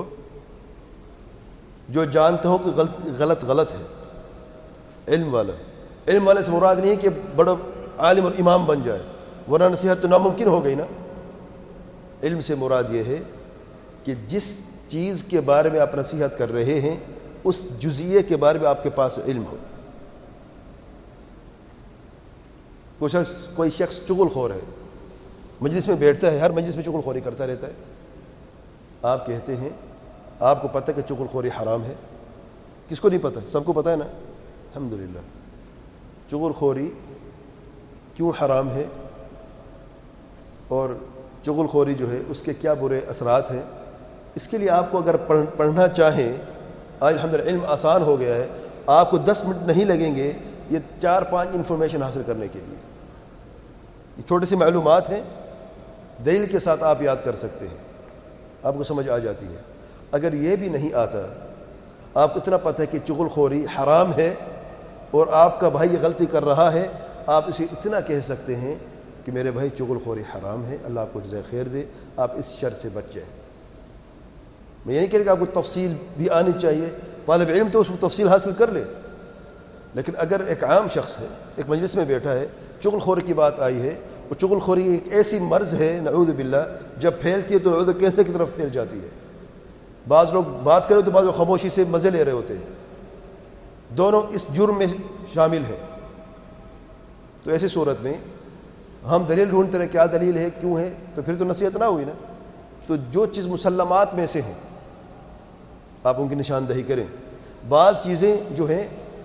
جو جانتا ہو کہ غلط غلط غلط ہے، علم والا۔ علم والے سے مراد نہیں ہے کہ بڑا عالم اور امام بن جائے، ورنہ نصیحت تو ناممکن ہو گئی نا۔ علم سے مراد یہ ہے کہ جس چیز کے بارے میں آپ نصیحت کر رہے ہیں اس جزئیے کے بارے میں آپ کے پاس علم ہو۔ کوئی شخص کوئی شخص چغل خور ہے، مجلس میں بیٹھتا ہے، ہر مجلس میں چغل خوری کرتا رہتا ہے۔ آپ کہتے ہیں آپ کو پتہ ہے کہ چغل خوری حرام ہے؟ کس کو نہیں پتہ؟ سب کو پتہ ہے نا، الحمدللہ۔ چغل خوری کیوں حرام ہے اور چغل خوری جو ہے اس کے کیا برے اثرات ہیں، اس کے لیے آپ کو اگر پڑھنا چاہیں، آج الحمدللہ علم آسان ہو گیا ہے، آپ کو دس منٹ نہیں لگیں گے یہ چار پانچ انفارمیشن حاصل کرنے کے لیے۔ یہ چھوٹی سی معلومات ہیں، دلیل کے ساتھ آپ یاد کر سکتے ہیں، آپ کو سمجھ آ جاتی ہے۔ اگر یہ بھی نہیں آتا، آپ کو اتنا پتہ ہے کہ چغل خوری حرام ہے اور آپ کا بھائی یہ غلطی کر رہا ہے، آپ اسے اتنا کہہ سکتے ہیں کہ میرے بھائی چغل خوری حرام ہے، اللہ آپ کو جزائے خیر دے، آپ اس شر سے بچ جائیں۔ میں یہ نہیں کہہ رہا کہ آپ کو تفصیل بھی آنی چاہیے، طالب علم تو اس کو تفصیل حاصل کر لے، لیکن اگر ایک عام شخص ہے، ایک مجلس میں بیٹھا ہے، چغل خوری کی بات آئی ہے، وہ چغل خوری ایک ایسی مرض ہے نعوذ باللہ، جب پھیلتی ہے تو نعوذ کینسر کی طرف پھیل جاتی ہے. بعض لوگ بات کریں تو بعض لوگ خاموشی سے مزے لے رہے ہوتے ہیں، دونوں اس جرم میں شامل ہیں. تو ایسی صورت میں ہم دلیل ڈھونڈتے ہیں، کیا دلیل ہے، کیوں ہے، تو پھر تو نصیحت نہ ہوئی نا. تو جو چیز مسلمات میں سے ہیں آپ ان کی نشاندہی کریں. بعض چیزیں جو ہیں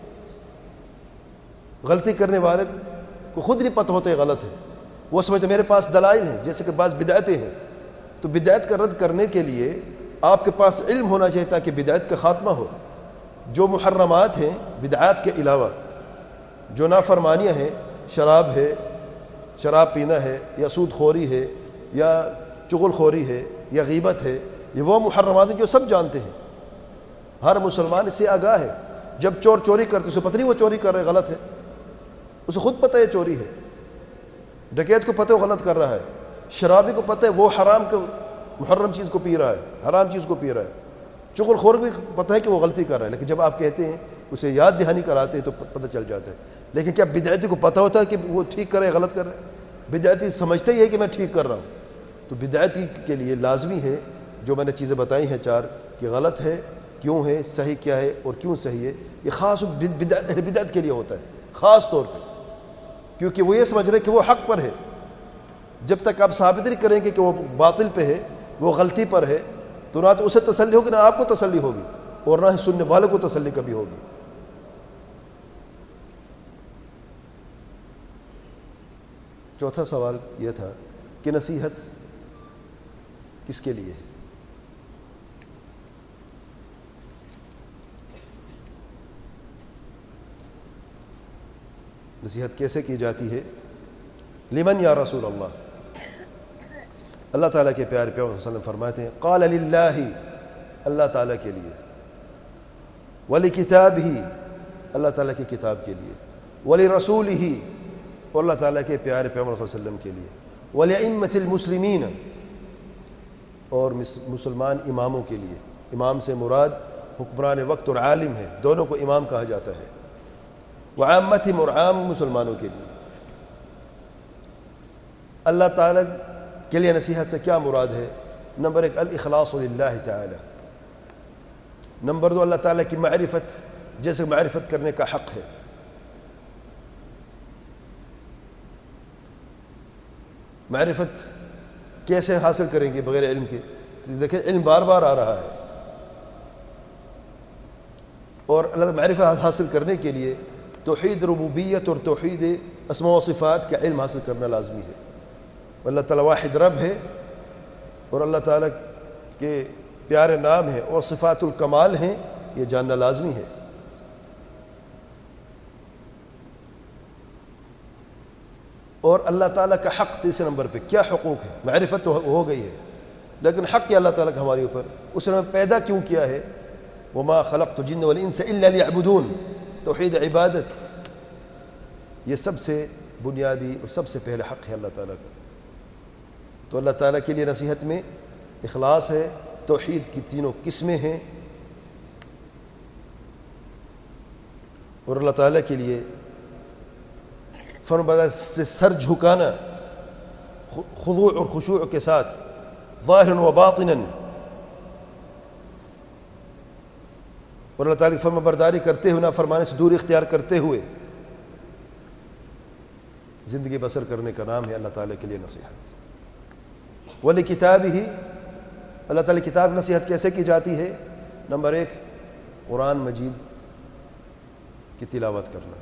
غلطی کرنے والے کو خود نہیں پتہ ہوتا ہے غلط ہے، وہ سمجھتے میرے پاس دلائل ہیں، جیسے کہ بعض بدعتیں ہیں. تو بدعت کا رد کرنے کے لیے آپ کے پاس علم ہونا چاہیے تاکہ بدعت کا خاتمہ ہو. جو محرمات ہیں بدعات کے علاوہ، جو نافرمانیاں ہیں، شراب ہے، شراب پینا ہے، یا سود خوری ہے، یا چغل خوری ہے، یا غیبت ہے، یہ وہ محرمات ہیں جو سب جانتے ہیں. ہر مسلمان اس سے آگاہ ہے. جب چور چوری کرتے اسے پتہ نہیں وہ چوری کر رہے غلط ہے، اسے خود پتہ ہے چوری ہے. ڈکیت کو پتہ ہے وہ غلط کر رہا ہے. شرابی کو پتہ ہے وہ حرام کو محرم چیز کو پی رہا ہے، حرام چیز کو پی رہا ہے. چغل خور بھی پتہ ہے کہ وہ غلطی کر رہا ہے، لیکن جب آپ کہتے ہیں اسے یاد دہانی کراتے ہیں تو پتہ چل جاتا ہے. لیکن کیا بدعتی کو پتہ ہوتا ہے کہ وہ ٹھیک کر رہے غلط کر رہے؟ بدعتی سمجھتے ہی ہے کہ میں ٹھیک کر رہا ہوں. تو بدعتی کے لیے لازمی ہے جو میں نے چیزیں بتائی ہیں چار، کہ غلط ہے، کیوں ہے، صحیح کیا ہے اور کیوں صحیح ہے. یہ خاص بدعت بدعت کے لیے ہوتا ہے خاص طور پہ، کیونکہ وہ یہ سمجھ رہے کہ وہ حق پر ہے. جب تک آپ ثابت نہیں کریں گے کہ وہ باطل پہ ہے، وہ غلطی پر ہے، تو نہ تو اسے تسلی ہوگی، نہ آپ کو تسلی ہوگی، اور نہ ہی سننے والوں کو تسلی کبھی ہوگی. چوتھا سوال یہ تھا کہ نصیحت کس کے لیے ہے؟ نصیحت کیسے کی جاتی ہے؟ لمن یا رسول اللہ. اللہ تعالیٰ کے پیارے پیغمبر صلی اللہ علیہ وسلم فرماتے ہیں قال للہ، اللہ تعالیٰ کے لیے، ولکتابہ، اللہ تعالیٰ کی کتاب کے لیے، ولرسولہ، اور اللہ تعالیٰ کے پیارے پیغمبر صلی اللہ علیہ وسلم کے لیے، ولأئمة المسلمین، اور مسلمان اماموں کے لیے. امام سے مراد حکمران وقت اور عالم ہے، دونوں کو امام کہا جاتا ہے. وعامتہم، اور عام مسلمانوں کے لیے. اللہ تعالیٰ کے لیے نصیحت سے کیا مراد ہے؟ نمبر ایک الاخلاص للہ تعالی. نمبر دو اللہ تعالیٰ کی معرفت، جیسے معرفت کرنے کا حق ہے. معرفت کیسے حاصل کریں گے بغیر علم کے؟ دیکھیں علم بار بار آ رہا ہے، اور اللہ معرفت حاصل کرنے کے لیے توحید ربوبیت اور توحید اسماء و صفات کا علم حاصل کرنا لازمی ہے. اللہ تعالیٰ واحد رب ہے، اور اللہ تعالیٰ کے پیارے نام ہیں اور صفات الکمال ہیں، یہ جاننا لازمی ہے. اور اللہ تعالیٰ کا حق تیسرے نمبر پہ کیا حقوق ہے؟ معرفت تو ہو گئی ہے، لیکن حق کیا اللہ تعالیٰ کا ہمارے اوپر؟ اس نے پیدا کیوں کیا ہے؟ وما خلقت الجن والانس الا ليعبدون، توحید عبادت، یہ سب سے بنیادی اور سب سے پہلے حق ہے اللہ تعالیٰ کا. تو اللہ تعالیٰ کے لیے نصیحت میں اخلاص ہے، توحید کی تینوں قسمیں ہیں، اور اللہ تعالیٰ کے لیے فرمانبرداری سے سر جھکانا خضوع اور خشوع کے ساتھ، ظاہرا و باطنا، اور اللہ تعالیٰ کی فرمانبرداری کرتے ہوئے نافرمانی سے دوری اختیار کرتے ہوئے زندگی بسر کرنے کا نام ہے اللہ تعالیٰ کے لیے نصیحت. ولکتابہ، اللہ تعالیٰ کی کتاب نصیحت کیسے کی جاتی ہے؟ نمبر ایک قرآن مجید کی تلاوت کرنا.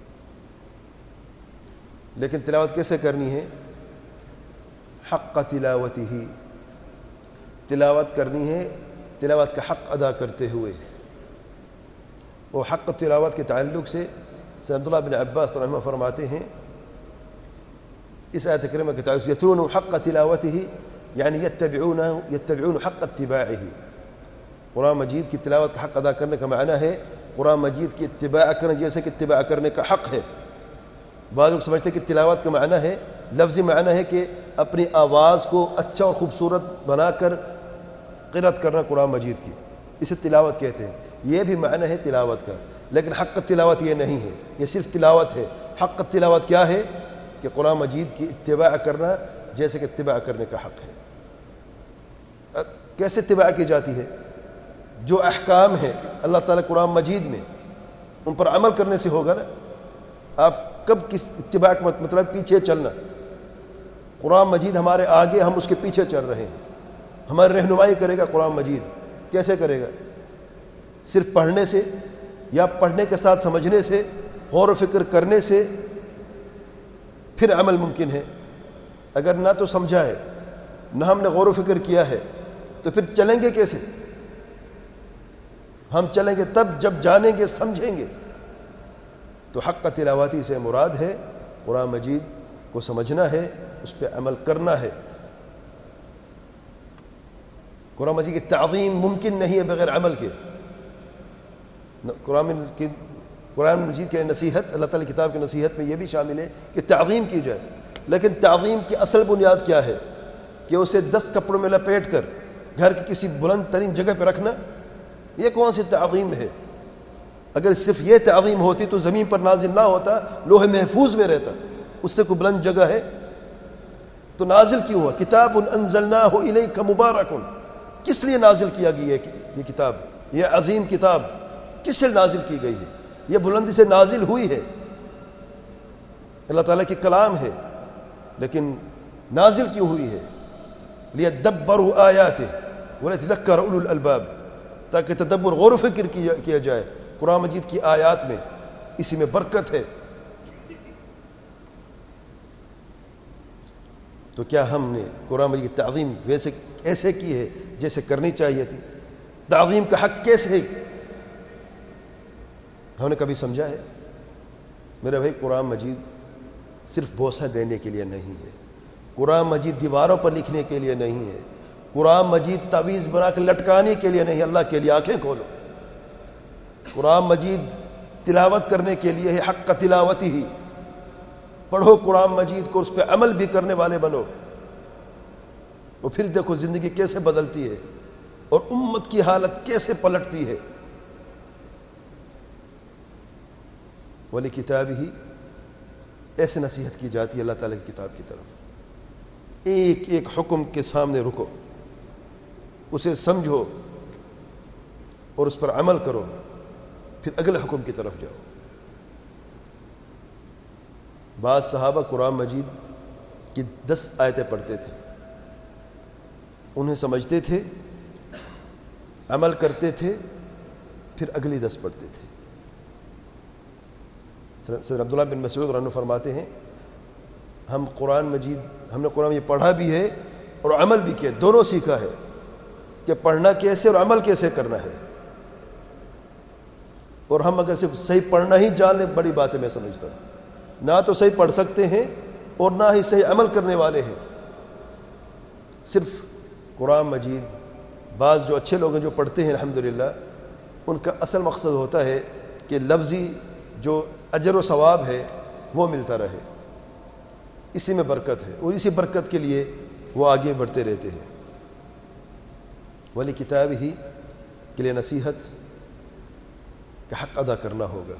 لیکن تلاوت کیسے کرنی ہے؟ حق تلاوتہ، تلاوت کرنی ہے تلاوت کا حق ادا کرتے ہوئے. وہ حق تلاوت کے تعلق سے سید عبداللہ بن عباس رضی اللہ عنہ فرماتے ہیں اس آیت کریمہ کے تعلق سے یتلون حق تلاوتہ یعنی یتبعون یتبعون حق اتباعہ. قرآن مجید کی تلاوت کا حق ادا کرنے کا معنی ہے قرآن مجید کی اتباع کرنا، جیسے کہ اتباع کرنے کا حق ہے. بعض لوگ سمجھتے ہیں کہ تلاوت کا معنی ہے، لفظی معنی ہے کہ اپنی آواز کو اچھا اور خوبصورت بنا کر قرأت کرنا قرآن مجید کی، اسے تلاوت کہتے ہیں. یہ بھی معنی ہے تلاوت کا، لیکن حق تلاوت یہ نہیں ہے، یہ صرف تلاوت ہے۔ حق تلاوت کیا ہے؟ کہ قرآن مجید کی اتباع کرنا جیسے کہ اتباع کرنے کا حق ہے۔ کیسے اتباع کی جاتی ہے؟ جو احکام ہیں اللہ تعالیٰ قرآن مجید میں، ان پر عمل کرنے سے ہوگا نا۔ آپ کب کس اتباع کا مطلب پیچھے چلنا، قرآن مجید ہمارے آگے، ہم اس کے پیچھے چل رہے ہیں، ہماری رہنمائی کرے گا قرآن مجید۔ کیسے کرے گا؟ صرف پڑھنے سے یا پڑھنے کے ساتھ سمجھنے سے، غور و فکر کرنے سے پھر عمل ممکن ہے۔ اگر نہ تو سمجھا ہے، نہ ہم نے غور و فکر کیا ہے، تو پھر چلیں گے کیسے؟ ہم چلیں گے تب جب جانیں گے، سمجھیں گے۔ تو حق تلاوتی سے مراد ہے قرآن مجید کو سمجھنا ہے، اس پہ عمل کرنا ہے۔ قرآن مجید کی تعظیم ممکن نہیں ہے بغیر عمل کے۔ قرآن کی قرآن مجید کے نصیحت، اللہ تعالی کی کتاب کی نصیحت میں یہ بھی شامل ہے کہ تعظیم کی جائے، لیکن تعظیم کی اصل بنیاد کیا ہے؟ کہ اسے دس کپڑوں میں لپیٹ کر گھر کی کسی بلند ترین جگہ پہ رکھنا، یہ کون سی تعظیم ہے؟ اگر صرف یہ تعظیم ہوتی تو زمین پر نازل نہ ہوتا، لوح محفوظ میں رہتا، اس سے کوئی بلند جگہ ہے؟ تو نازل کیوں ہوا؟ کتاب انزلناہ الیک مبارک، کس لیے نازل کیا گیا یہ کتاب؟ یہ عظیم کتاب کس سے نازل کی گئی ہے؟ یہ بلندی سے نازل ہوئی ہے، اللہ تعالیٰ کی کلام ہے، لیکن نازل کیوں ہوئی ہے؟ لیدبروا آیاتہ وليتذکر اولو الالباب، تاکہ تدبر، غور و فکر کیا جائے قرآن مجید کی آیات میں، اسی میں برکت ہے۔ تو کیا ہم نے قرآن مجید کی تعظیم ویسے ایسے کی ہے جیسے کرنی چاہیے تھی؟ تعظیم کا حق کیسے ہے؟ ہم نے کبھی سمجھا ہے؟ میرے بھائی، قرآن مجید صرف بوسہ دینے کے لیے نہیں ہے، قرآن مجید دیواروں پر لکھنے کے لیے نہیں ہے، قرآن مجید تعویذ بنا کے لٹکانے کے لیے نہیں، اللہ کے لیے آنکھیں کھولو۔ قرآن مجید تلاوت کرنے کے لیے ہے، حق تلاوتی ہی پڑھو قرآن مجید کو، اس پہ عمل بھی کرنے والے بنو، اور پھر دیکھو زندگی کیسے بدلتی ہے اور امت کی حالت کیسے پلٹتی ہے۔ ولی کتاب ہی ایسے نصیحت کی جاتی ہے اللہ تعالیٰ کی کتاب کی طرف۔ ایک ایک حکم کے سامنے رکو، اسے سمجھو اور اس پر عمل کرو، پھر اگلے حکم کی طرف جاؤ۔ بعض صحابہ قرآن مجید کی دس آیتیں پڑھتے تھے، انہیں سمجھتے تھے، عمل کرتے تھے، پھر اگلی دس پڑھتے تھے۔ سر عبداللہ بن مسعود رضی اللہ عنہ فرماتے ہیں، ہم قرآن مجید ہم نے قرآن یہ پڑھا بھی ہے اور عمل بھی کیا، دونوں سیکھا ہے کہ پڑھنا کیسے اور عمل کیسے کرنا ہے۔ اور ہم اگر صرف صحیح پڑھنا ہی جان لیں، بڑی بات ہے، میں سمجھتا ہوں۔ نہ تو صحیح پڑھ سکتے ہیں اور نہ ہی صحیح عمل کرنے والے ہیں۔ صرف قرآن مجید، بعض جو اچھے لوگ ہیں جو پڑھتے ہیں الحمدللہ، ان کا اصل مقصد ہوتا ہے کہ لفظی جو اجر و ثواب ہے وہ ملتا رہے، اسی میں برکت ہے، اور اسی برکت کے لیے وہ آگے بڑھتے رہتے ہیں۔ ولی کتاب ہی کے لیے نصیحت کا حق ادا کرنا ہوگا۔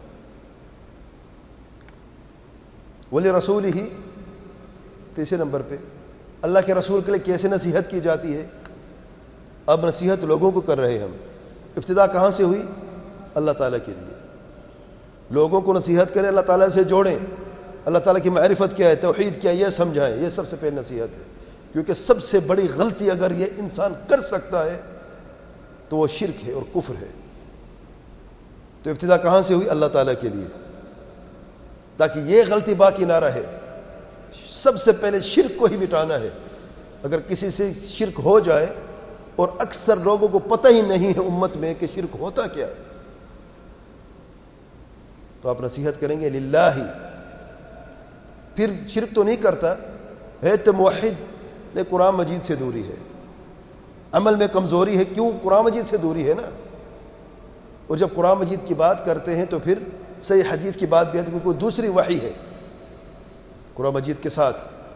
ولی رسول ہی تیسرے نمبر پہ اللہ کے رسول کے لیے کیسے نصیحت کی جاتی ہے؟ اب نصیحت لوگوں کو کر رہے ہیں ہم۔ ابتدا کہاں سے ہوئی؟ اللہ تعالیٰ کے لیے لوگوں کو نصیحت کریں، اللہ تعالیٰ سے جوڑیں، اللہ تعالیٰ کی معرفت کیا ہے، توحید کیا ہے، یہ سمجھائیں۔ یہ سب سے پہلے نصیحت ہے، کیونکہ سب سے بڑی غلطی اگر یہ انسان کر سکتا ہے تو وہ شرک ہے اور کفر ہے۔ تو ابتدا کہاں سے ہوئی؟ اللہ تعالیٰ کے لیے، تاکہ یہ غلطی باقی نہ رہے۔ سب سے پہلے شرک کو ہی مٹانا ہے۔ اگر کسی سے شرک ہو جائے، اور اکثر لوگوں کو پتہ ہی نہیں ہے امت میں کہ شرک ہوتا کیا ہے، تو آپ نصیحت کریں گے للہ، پھر شرک تو نہیں کرتا ہے تو موحد، نے قرآن مجید سے دوری ہے، عمل میں کمزوری ہے، کیوں؟ قرآن مجید سے دوری ہے نا۔ اور جب قرآن مجید کی بات کرتے ہیں تو پھر صحیح حدیث کی بات بھی ہے، تو کوئی دوسری وحی ہے قرآن مجید کے ساتھ۔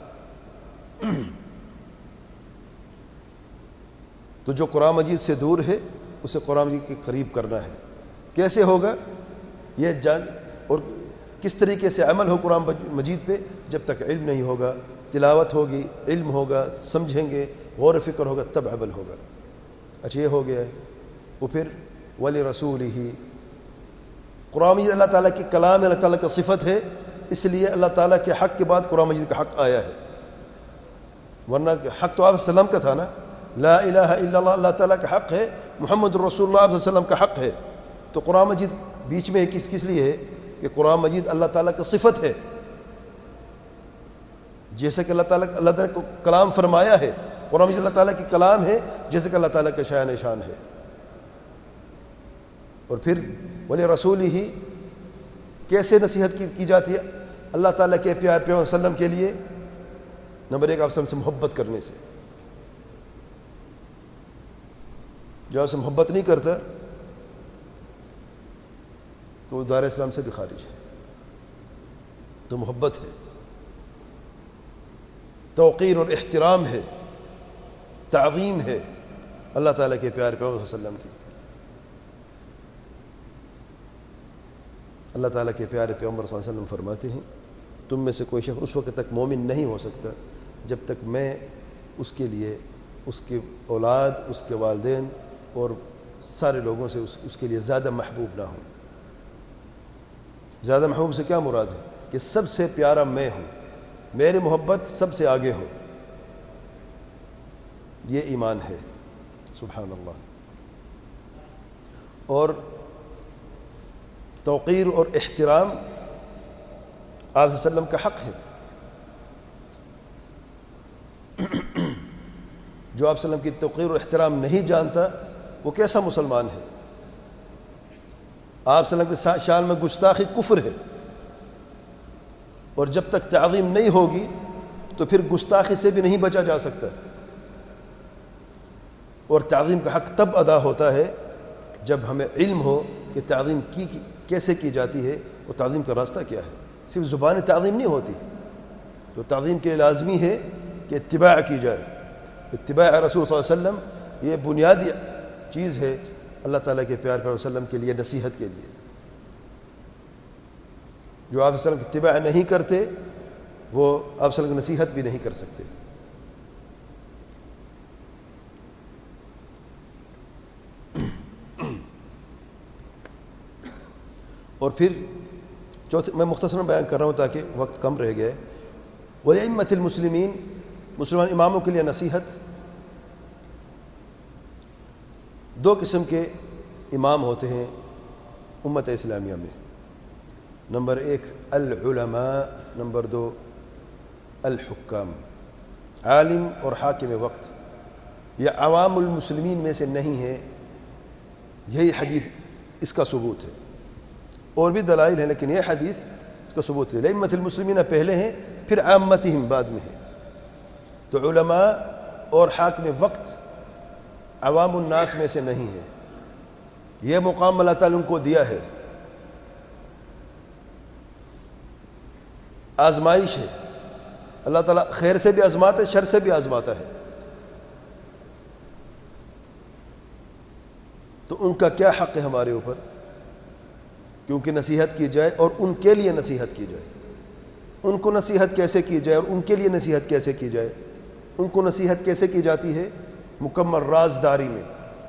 تو جو قرآن مجید سے دور ہے اسے قرآن مجید کے قریب کرنا ہے۔ کیسے ہوگا؟ یہ جان اور کس طریقے سے عمل ہو قرآن مجید پہ، جب تک علم نہیں ہوگا، تلاوت ہوگی، علم ہوگا، سمجھیں گے، غور و فکر ہوگا، تب عمل ہوگا۔ اچھا یہ ہو گیا ہے۔ وہ پھر وَلِرَسُولِهِ، قرآن مجید اللہ تعالیٰ کی کلام ہے، اللہ تعالیٰ کا صفت ہے، اس لیے اللہ تعالیٰ کے حق کے بعد قرآن مجید کا حق آیا ہے، ورنہ حق تو آپ صلی اللہ علیہ وسلم کا تھا نا، لا الہ الا اللہ اللہ تعالیٰ کا حق ہے، محمد رسول اللہ صلی اللہ علیہ وسلم کا حق ہے، تو قرآن مجید بیچ میں کس کس لیے ہے کہ قرآن مجید اللہ تعالیٰ کا صفت ہے، جیسے کہ اللہ تعالیٰ اللہ تعالیٰ کو کلام فرمایا ہے، قرآن مجید اللہ تعالیٰ کی کلام ہے، جیسے کہ اللہ تعالیٰ کا شان شان ہے۔ اور پھر وَلِرَسُولِهِ کیسے نصیحت کی, کی جاتی ہے اللہ تعالیٰ کے پیار پیغمبر صلی اللہ علیہ وسلم کے لیے؟ نمبر ایک، آپ سے محبت کرنے سے۔ جو آپ سے محبت نہیں کرتا تو وہ دار اسلام سے بھی خارج ہے۔ تو محبت ہے، توقیر اور احترام ہے، تعظیم ہے اللہ تعالیٰ کے پیار پیغمبر صلی اللہ علیہ وسلم کی۔ اللہ تعالیٰ کے پیارے پیغمبر صلی اللہ علیہ وسلم فرماتے ہیں، تم میں سے کوئی شخص اس وقت تک مومن نہیں ہو سکتا جب تک میں اس کے لیے، اس کے اولاد، اس کے والدین اور سارے لوگوں سے اس, اس کے لیے زیادہ محبوب نہ ہوں۔ زیادہ محبوب سے کیا مراد ہے؟ کہ سب سے پیارا میں ہوں، میری محبت سب سے آگے ہو، یہ ایمان ہے۔ سبحان اللہ۔ اور توقیر اور احترام آپ صلی اللہ علیہ وسلم کا حق ہے۔ جو آپ صلی اللہ علیہ وسلم کی توقیر اور احترام نہیں جانتا وہ کیسا مسلمان ہے؟ آپ صلی اللہ علیہ وسلم کی شان میں گستاخی کفر ہے، اور جب تک تعظیم نہیں ہوگی تو پھر گستاخی سے بھی نہیں بچا جا سکتا۔ اور تعظیم کا حق تب ادا ہوتا ہے جب ہمیں علم ہو کہ تعظیم کی کیسے کی جاتی ہے اور تعظیم کا راستہ کیا ہے۔ صرف زبان تعظیم نہیں ہوتی، تو تعظیم کے لیے لازمی ہے کہ اتباع کی جائے۔ اتباع رسول صلی اللہ علیہ وسلم یہ بنیادی چیز ہے اللہ تعالیٰ کے پیار پیغمبر صلی اللہ علیہ وسلم کے لیے، نصیحت کے لیے۔ جو آپ صلی اللہ علیہ وسلم کی اتباع نہیں کرتے وہ آپ صلی اللہ علیہ وسلم کی نصیحت بھی نہیں کر سکتے۔ اور پھر چوتھے، میں مختصراً بیان کر رہا ہوں تاکہ وقت کم رہ گیا ہے۔ وَلِأِمَّةِ الْمُسْلِمِينَ، مسلمان اماموں کے لیے نصیحت۔ دو قسم کے امام ہوتے ہیں امت اسلامیہ میں، نمبر ایک العلماء، نمبر دو الحکام۔ عالم اور حاکم وقت یہ عوام المسلمین میں سے نہیں ہے، یہی حدیث اس کا ثبوت ہے، اور بھی دلائل ہیں لیکن یہ حدیث اس کا ثبوت ہے۔ لَإِمَّةِ الْمُسْلِمِينَ پہلے ہیں، پھر عامتہم بعد میں ہے۔ تو علماء اور حاکم وقت عوام الناس میں سے نہیں ہے، یہ مقام اللہ تعالیٰ ان کو دیا ہے، آزمائش ہے۔ اللہ تعالیٰ خیر سے بھی آزماتا ہے، شر سے بھی آزماتا ہے۔ تو ان کا کیا حق ہے ہمارے اوپر؟ کیونکہ نصیحت کی جائے اور ان کے لیے نصیحت کی جائے۔ ان کو نصیحت کیسے کی جائے اور ان کے لیے نصیحت کیسے کی جائے؟ ان کو نصیحت کیسے کی جاتی ہے؟ مکمل رازداری میں۔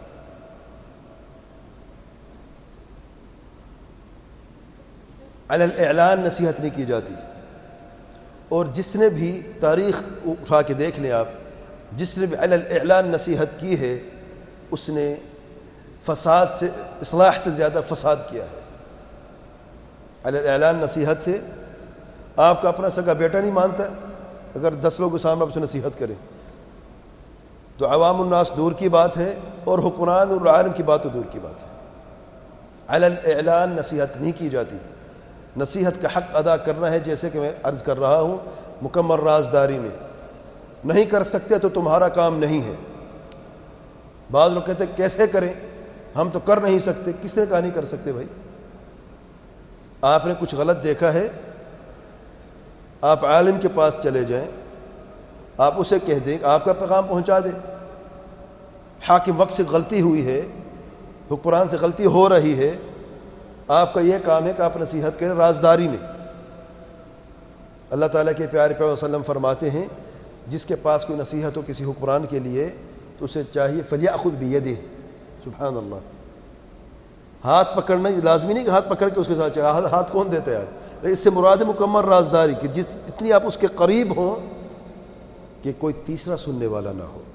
علی الاعلان نصیحت نہیں کی جاتی۔ اور جس نے بھی تاریخ اٹھا کے دیکھ لیں آپ، جس نے بھی علی الاعلان نصیحت کی ہے اس نے فساد سے، اصلاح سے زیادہ فساد کیا ہے۔ علی الاعلان نصیحت سے آپ کا اپنا سگا بیٹا نہیں مانتا، اگر دس لوگ کے سامنے آپ سے نصیحت کریں تو عوام الناس دور کی بات ہے، اور حکمران اور عالم کی بات تو دور کی بات ہے۔ علی الاعلان نصیحت نہیں کی جاتی۔ نصیحت کا حق ادا کرنا ہے، جیسے کہ میں عرض کر رہا ہوں، مکمل رازداری میں۔ نہیں کر سکتے تو تمہارا کام نہیں ہے۔ بعض لوگ کہتے ہیں کیسے کریں، ہم تو کر نہیں سکتے۔ کس نے کہا نہیں کر سکتے بھائی؟ آپ نے کچھ غلط دیکھا ہے، آپ عالم کے پاس چلے جائیں، آپ اسے کہہ دیں، آپ کا پیغام پہنچا دیں۔ حاکم وقت سے غلطی ہوئی ہے، حکمران سے غلطی ہو رہی ہے، آپ کا یہ کام ہے کہ آپ نصیحت کریں رازداری میں۔ اللہ تعالیٰ کے پیارے پیغمبر صلی اللہ علیہ وسلم فرماتے ہیں جس کے پاس کوئی نصیحت ہو کسی حکمران کے لیے تو اسے چاہیے فلیأخذ بیدہ، سبحان اللہ، ہاتھ پکڑنا لازمی نہیں کہ ہاتھ پکڑ کے اس کے ساتھ چاہے، ہاتھ کون دیتا ہے آج؟ اس سے مراد مکمل رازداری کہ جس اتنی آپ اس کے قریب ہوں کہ کوئی تیسرا سننے والا نہ ہو۔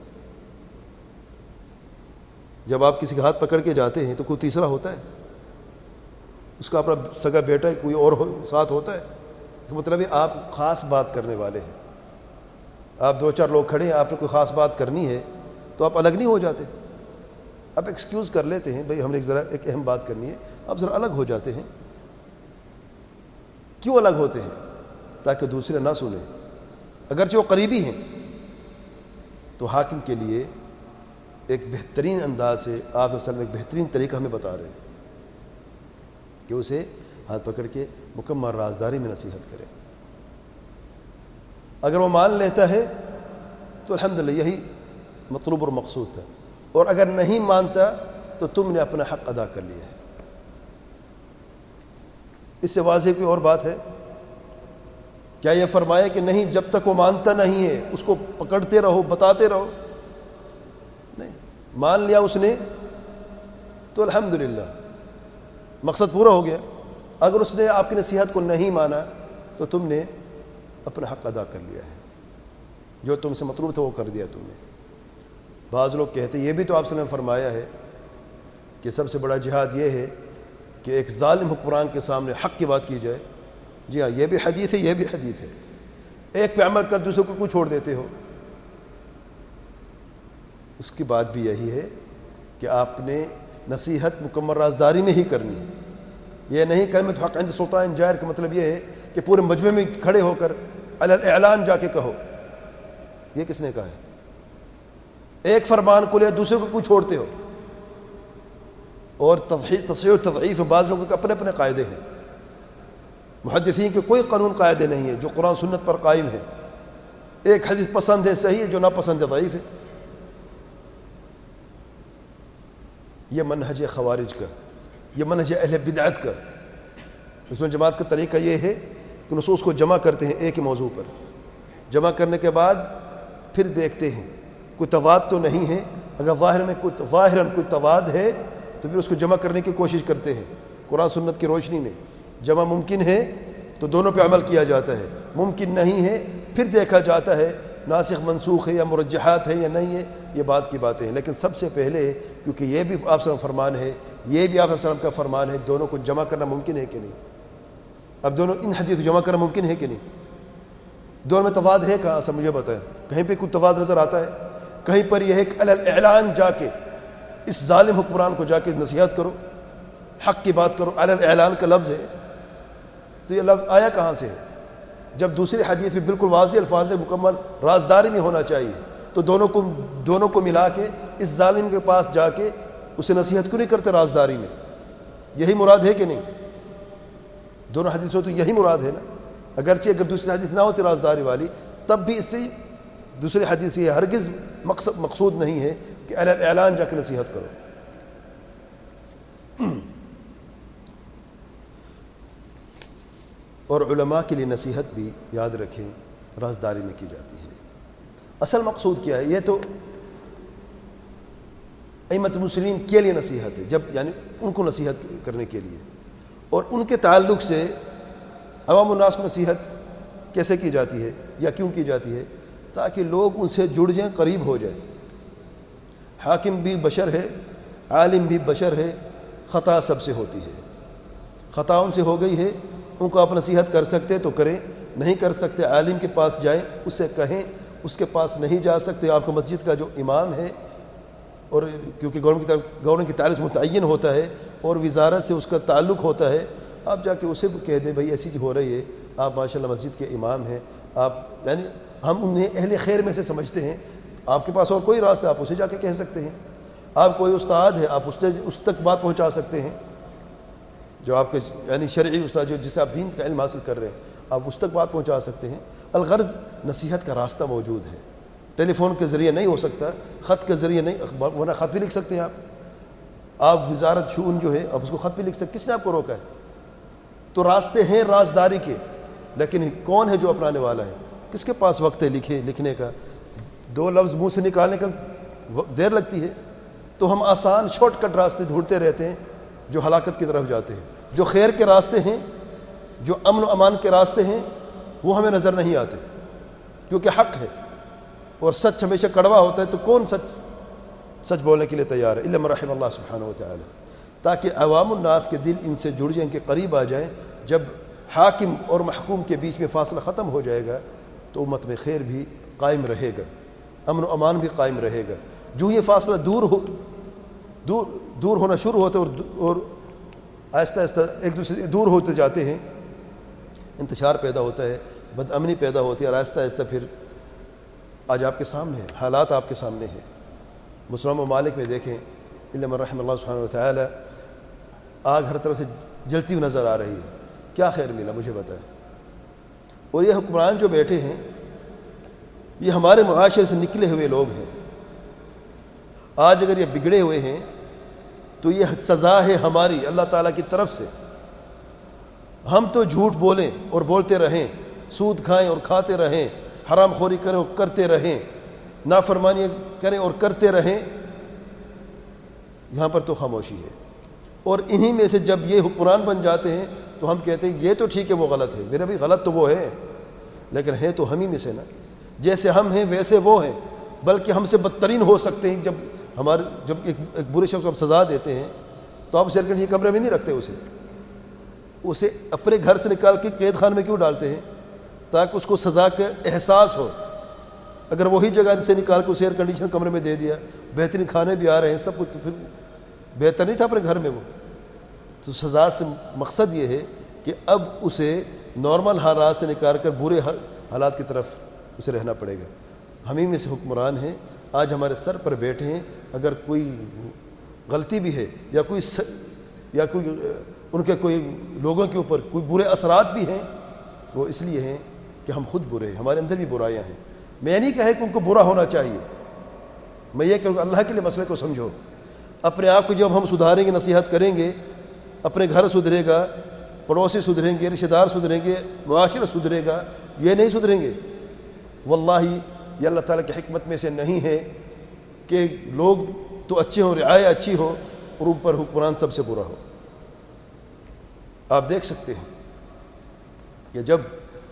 جب آپ کسی کا ہاتھ پکڑ کے جاتے ہیں تو کوئی تیسرا ہوتا ہے؟ اس کا اپنا سگا بیٹا ہے، کوئی اور ساتھ ہوتا ہے؟ اس کا مطلب ہے آپ خاص بات کرنے والے ہیں۔ آپ دو چار لوگ کھڑے ہیں، آپ نے کوئی خاص بات کرنی ہے تو آپ الگ نہیں ہو جاتے، آپ ایکسکیوز کر لیتے ہیں، بھئی ہم نے ایک ذرا ایک اہم بات کرنی ہے، آپ ذرا الگ ہو جاتے ہیں۔ کیوں الگ ہوتے ہیں؟ تاکہ دوسرے نہ سنیں، اگرچہ وہ قریبی ہیں۔ تو حاکم کے لیے ایک بہترین انداز سے آپ صلی اللہ علیہ وسلم ایک بہترین طریقہ ہمیں بتا رہے ہیں کہ اسے ہاتھ پکڑ کے مکمل رازداری میں نصیحت کرے۔ اگر وہ مان لیتا ہے تو الحمدللہ یہی مطلوب اور مقصود تھا، اور اگر نہیں مانتا تو تم نے اپنا حق ادا کر لیا ہے۔ اس سے واضح کوئی اور بات ہے؟ کیا یہ فرمایا کہ نہیں جب تک وہ مانتا نہیں ہے اس کو پکڑتے رہو، بتاتے رہو؟ نہیں، مان لیا اس نے تو الحمدللہ مقصد پورا ہو گیا۔ اگر اس نے آپ کی نصیحت کو نہیں مانا تو تم نے اپنا حق ادا کر لیا ہے، جو تم سے مطلوب تھا وہ کر دیا تم نے۔ بعض لوگ کہتے ہیں یہ بھی تو آپ صلی اللہ علیہ وسلم نے فرمایا ہے کہ سب سے بڑا جہاد یہ ہے کہ ایک ظالم حکمران کے سامنے حق کی بات کی جائے۔ جی ہاں، یہ بھی حدیث ہے، یہ بھی حدیث ہے۔ ایک پہ عمل کر دوسرے کو کیوں چھوڑ دیتے ہو؟ اس کی بات بھی یہی ہے کہ آپ نے نصیحت مکمل رازداری میں ہی کرنی ہے۔ یہ نہیں کلمۃ حق عند سلطان جائر کا مطلب یہ ہے کہ پورے مجمع میں کھڑے ہو کر علی الاعلان جا کے کہو۔ یہ کس نے کہا ہے؟ ایک فرمان کو لے دوسرے کو کیوں چھوڑتے ہو؟ اور تصحیح و تضعیف بعض لوگوں کے اپنے اپنے قاعدے ہیں۔ محدثین کے کوئی قانون قاعدے نہیں ہے جو قرآن سنت پر قائم ہے۔ ایک حدیث پسند ہے صحیح ہے، جو ناپسند ہے ضعیف ہے۔ یہ منہج خوارج کا، یہ منہج اہل بدعت کا۔ اس میں جماعت کا طریقہ یہ ہے کہ نصوص کو جمع کرتے ہیں ایک ہی موضوع پر، جمع کرنے کے بعد پھر دیکھتے ہیں کوئی تضاد تو نہیں ہے۔ اگر ظاہر میں کوئی ظاہراً کوئی تضاد ہے تو پھر اس کو جمع کرنے کی کوشش کرتے ہیں قرآن سنت کی روشنی میں۔ جمع ممکن ہے تو دونوں پہ عمل کیا جاتا ہے، ممکن نہیں ہے پھر دیکھا جاتا ہے ناسخ منسوخ ہے یا مرجحات ہے یا نہیں ہے، یہ بات کی باتیں ہیں۔ لیکن سب سے پہلے کیونکہ یہ بھی آپ صلی اللہ علیہ وسلم فرمان ہے، یہ بھی آپ صلی اللہ علیہ وسلم کا فرمان ہے، دونوں کو جمع کرنا ممکن ہے کہ نہیں؟ اب دونوں ان حدیث کو جمع کرنا ممکن ہے کہ نہیں؟ دونوں میں تضاد ہے کہاں سے مجھے بتائیں؟ کہیں پہ کوئی تضاد نظر آتا ہے؟ کہیں پر یہ ہے کہ علی الاعلان جا کے اس ظالم حکمران کو جا کے نصیحت کرو، حق کی بات کرو۔ علی الاعلان کا لفظ ہے تو یہ لفظ آیا کہاں سے ہے؟ جب دوسری حدیث میں بالکل واضح الفاظ میں مکمل رازداری میں ہونا چاہیے تو دونوں کو دونوں کو ملا کے اس ظالم کے پاس جا کے اسے نصیحت کیوں نہیں کرتے رازداری میں؟ یہی مراد ہے کہ نہیں؟ دونوں حدیثوں تو یہی مراد ہے نا۔ اگرچہ اگر دوسری حدیث نہ ہوتی رازداری والی تب بھی اس سے دوسری حدیث یہ ہرگز مقصد مقصود نہیں ہے کہ علی الاعلان جا کے نصیحت کرو۔ اور علماء کے لیے نصیحت بھی یاد رکھیں رازداری میں کی جاتی ہے۔ اصل مقصود کیا ہے؟ یہ تو ائمۃ المسلمین کے لیے نصیحت ہے، جب یعنی ان کو نصیحت کرنے کے لیے، اور ان کے تعلق سے عوام الناس کو نصیحت کیسے کی جاتی ہے یا کیوں کی جاتی ہے؟ تاکہ لوگ ان سے جڑ جائیں، قریب ہو جائیں۔ حاکم بھی بشر ہے، عالم بھی بشر ہے، خطا سب سے ہوتی ہے، خطا ان سے ہو گئی ہے، ان کو آپ نصیحت کر سکتے تو کریں، نہیں کر سکتے عالم کے پاس جائیں، اس سے کہیں۔ اس کے پاس نہیں جا سکتے، آپ کو مسجد کا جو امام ہے، اور کیونکہ گورنمنٹ کی گورنمنٹ کی تعلق متعین ہوتا ہے اور وزارت سے اس کا تعلق ہوتا ہے، آپ جا کے اسے بھی کہہ دیں بھائی ایسی ہو رہی ہے، آپ ماشاءاللہ مسجد کے امام ہیں، آپ یعنی ہم انہیں اہل خیر میں سے سمجھتے ہیں، آپ کے پاس اور کوئی راستہ آپ اسے جا کے کہہ سکتے ہیں۔ آپ کوئی استاد ہے، آپ اس سے اس تک بات پہنچا سکتے ہیں، جو آپ کے یعنی شرعی استاد جو جس سے آپ دین کا علم حاصل کر رہے ہیں، آپ اس تک بات پہنچا سکتے ہیں۔ الغرض نصیحت کا راستہ موجود ہے، ٹیلی فون کے ذریعے نہیں ہو سکتا، خط کے ذریعے نہیں، ورنہ خط بھی لکھ سکتے ہیں آپ آپ وزارت شؤون جو ہے آپ اس کو خط بھی لکھ سکتے، کس نے آپ کو روکا ہے؟ تو راستے ہیں رازداری کے، لیکن کون ہے جو اپنانے والا ہے؟ کس کے پاس وقت ہے لکھے لکھنے کا؟ دو لفظ منہ سے نکالنے کا دیر لگتی ہے، تو ہم آسان شارٹ کٹ راستے ڈھونڈتے رہتے ہیں جو ہلاکت کی طرف جاتے ہیں۔ جو خیر کے راستے ہیں، جو امن و امان کے راستے ہیں، وہ ہمیں نظر نہیں آتے، کیونکہ حق ہے اور سچ ہمیشہ کڑوا ہوتا ہے، تو کون سچ سچ بولنے کے لیے تیار ہے؟ الا من رحم اللہ سبحانہ و تعالی، تاکہ عوام الناس کے دل ان سے جڑ جائیں، ان کے قریب آ جائیں۔ جب حاکم اور محکوم کے بیچ میں فاصلہ ختم ہو جائے گا تو امت میں خیر بھی قائم رہے گا، امن و امان بھی قائم رہے گا۔ جو یہ فاصلہ دور ہو دور دور ہونا شروع ہوتا ہے اور اور آہستہ آہستہ ایک دوسرے سے دور ہوتے جاتے ہیں، انتشار پیدا ہوتا ہے، بد امنی پیدا ہوتی ہے، اور آہستہ آہستہ پھر آج آپ کے سامنے ہے، حالات آپ کے سامنے ہیں۔ مسلمان ممالک میں دیکھیں، الا من رحم اللہ سبحانہ و تعالی، آگ ہر طرف سے جلتی ہوئی نظر آ رہی ہے۔ کیا خیر ملا مجھے بتائیں؟ اور یہ حکمران جو بیٹھے ہیں، یہ ہمارے معاشرے سے نکلے ہوئے لوگ ہیں۔ آج اگر یہ بگڑے ہوئے ہیں تو یہ سزا ہے ہماری اللہ تعالیٰ کی طرف سے۔ ہم تو جھوٹ بولیں اور بولتے رہیں، سود کھائیں اور کھاتے رہیں، حرام خوری کریں اور کرتے رہیں، نافرمانی کریں اور کرتے رہیں، یہاں پر تو خاموشی ہے۔ اور انہی میں سے جب یہ حکمران بن جاتے ہیں تو ہم کہتے ہیں یہ تو ٹھیک ہے وہ غلط ہے، میرا بھی غلط تو وہ ہے، لیکن ہے تو ہم ہی میں سے نا، جیسے ہم ہیں ویسے وہ ہیں، بلکہ ہم سے بدترین ہو سکتے ہیں۔ جب ہمارے جب ایک, ایک برے شخص کو آپ سزا دیتے ہیں تو آپ سیکنڈ یہ کمرے میں نہیں رکھتے، اسے اسے اپنے گھر سے نکال کے قید خانے میں کیوں ڈالتے ہیں؟ تاکہ اس کو سزا کا احساس ہو۔ اگر وہی جگہ سے نکال کے اسے ایئر کنڈیشن کمرے میں دے دیا، بہترین کھانے بھی آ رہے ہیں سب کچھ، تو پھر بہتر نہیں تھا اپنے گھر میں وہ؟ تو سزا سے مقصد یہ ہے کہ اب اسے نارمل حالات سے نکال کر برے حالات کی طرف اسے رہنا پڑے گا۔ ہم ہی میں سے حکمران ہیں، آج ہمارے سر پر بیٹھے ہیں، اگر کوئی غلطی بھی ہے یا کوئی س... یا کوئی ان کے کوئی لوگوں کے اوپر کوئی برے اثرات بھی ہیں، تو وہ اس لیے ہیں کہ ہم خود برے ہیں، ہمارے اندر بھی برائیاں ہیں۔ میں نہیں کہا کہ ان کو برا ہونا چاہیے، میں یہ کہوں کہ اللہ کے لیے مسئلے کو سمجھو۔ اپنے آپ کو جب ہم سدھاریں گے، نصیحت کریں گے، اپنے گھر سدھرے گا، پڑوسی سدھریں گے، رشتہ دار سدھریں گے، معاشرہ سدھرے گا، یہ نہیں سدھریں گے، واللہ یہ اللہ تعالیٰ کی حکمت میں سے نہیں ہے کہ لوگ تو اچھے ہوں، رعایا اچھی ہو اور اوپر حکمران سب سے برا ہو۔ آپ دیکھ سکتے ہیں کہ جب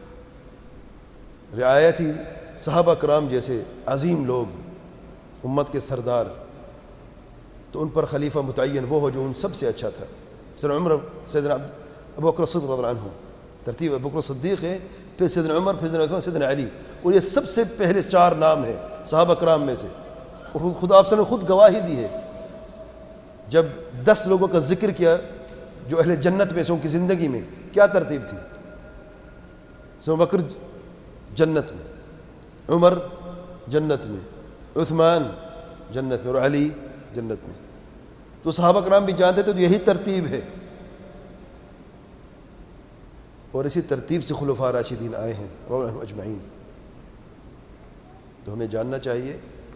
رعایتی صحابہ کرام جیسے عظیم لوگ، امت کے سردار، تو ان پر خلیفہ متعین وہ ہو جو ان سب سے اچھا تھا۔ سیدنا عمر، سیدنا ابو بکر صدیق رضی اللہ عنہ، ترتیب ابو بکر صدیق ہے، پھر سیدنا عمر، پھر سیدنا عثمان، سیدنا علی، اور یہ سب سے پہلے چار نام ہیں صحابہ کرام میں سے۔ اور خدا آپ نے خود گواہی دی ہے، جب دس لوگوں کا ذکر کیا جو اہل جنت میں سے، ان کی زندگی میں کیا ترتیب تھی؟ سیدنا بکر جنت میں، عمر جنت میں، عثمان جنت میں، اور علی جنت میں۔ تو صحابہ کرام بھی جانتے تھے تو یہی ترتیب ہے، اور اسی ترتیب سے خلفاء راشدین آئے ہیں رضی اللہ عنہم اجمعین۔ تو ہمیں جاننا چاہیے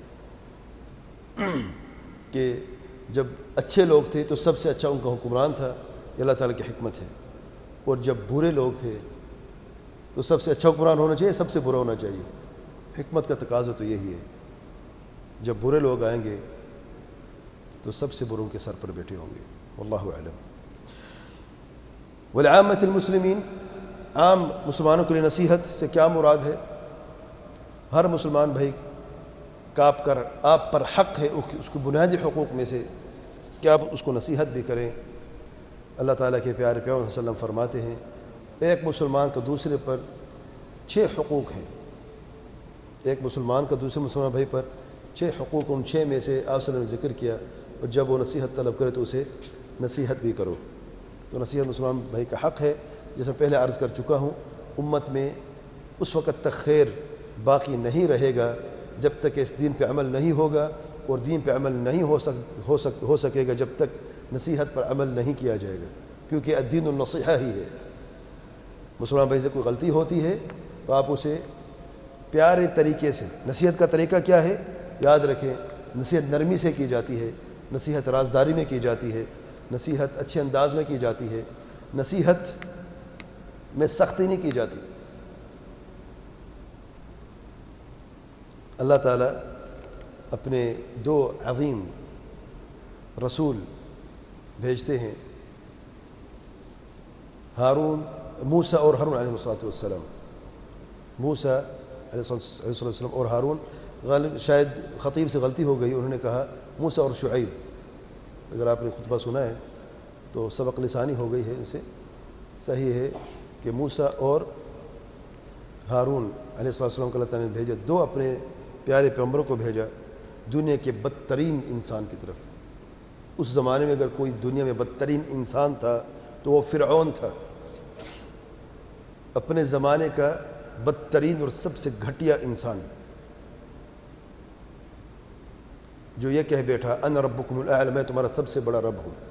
کہ جب اچھے لوگ تھے تو سب سے اچھا ان کا حکمران تھا، یہ اللہ تعالیٰ کی حکمت ہے، اور جب برے لوگ تھے تو سب سے اچھا حکمران ہونا چاہیے، سب سے برا ہونا چاہیے۔ حکمت کا تقاضا تو یہی ہے، جب برے لوگ آئیں گے تو سب سے بروں کے سر پر بیٹھے ہوں گے، واللہ اعلم۔ ولعامۃ المسلمین، عام مسلمانوں کے لیے نصیحت سے کیا مراد ہے؟ ہر مسلمان بھائی کا آپ کر آپ پر حق ہے، اس کو بنیادی حقوق میں سے کہ آپ اس کو نصیحت بھی کریں۔ اللہ تعالیٰ کے پیارے پیغمبر صلی اللہ علیہ وسلم فرماتے ہیں ایک مسلمان کا دوسرے پر چھ حقوق ہیں، ایک مسلمان کا دوسرے مسلمان بھائی پر چھ حقوق، ان چھ میں سے آپ صلی اللہ علیہ وسلم نے ذکر کیا، اور جب وہ نصیحت طلب کرے تو اسے نصیحت بھی کرو۔ تو نصیحت مسلمان بھائی کا حق ہے، جیسے پہلے عرض کر چکا ہوں، امت میں اس وقت تک خیر باقی نہیں رہے گا جب تک اس دین پہ عمل نہیں ہوگا، اور دین پہ عمل نہیں ہو سک ہو سک ہو سکے گا جب تک نصیحت پر عمل نہیں کیا جائے گا، کیونکہ الدین النصیحہ ہی ہے۔ مسلمان بھائی سے کوئی غلطی ہوتی ہے تو آپ اسے پیارے طریقے سے، نصیحت کا طریقہ کیا ہے؟ یاد رکھیں، نصیحت نرمی سے کی جاتی ہے، نصیحت رازداری میں کی جاتی ہے، نصیحت اچھے انداز میں کی جاتی ہے، نصیحت میں سختی نہیں کی جاتی۔ اللہ تعالیٰ اپنے دو عظیم رسول بھیجتے ہیں، ہارون موسیٰ اور ہارون علیہ الصلوۃ والسلام۔ موسیٰ علیہ الصلوۃ والسلام اور ہارون، غالب شاید خطیب سے غلطی ہو گئی، انہوں نے کہا موسیٰ اور شعیب۔ اگر آپ نے خطبہ سنا ہے تو سبق لسانی ہو گئی ہے ان سے۔ صحیح ہے کہ موسیٰ اور ہارون علیہ السلام کو اللہ تعالیٰ نے بھیجا، دو اپنے پیارے پیغمبروں کو بھیجا دنیا کے بدترین انسان کی طرف۔ اس زمانے میں اگر کوئی دنیا میں بدترین انسان تھا تو وہ فرعون تھا، اپنے زمانے کا بدترین اور سب سے گھٹیا انسان، جو یہ کہہ بیٹھا انا ربکم الاعلی، میں تمہارا سب سے بڑا رب ہوں۔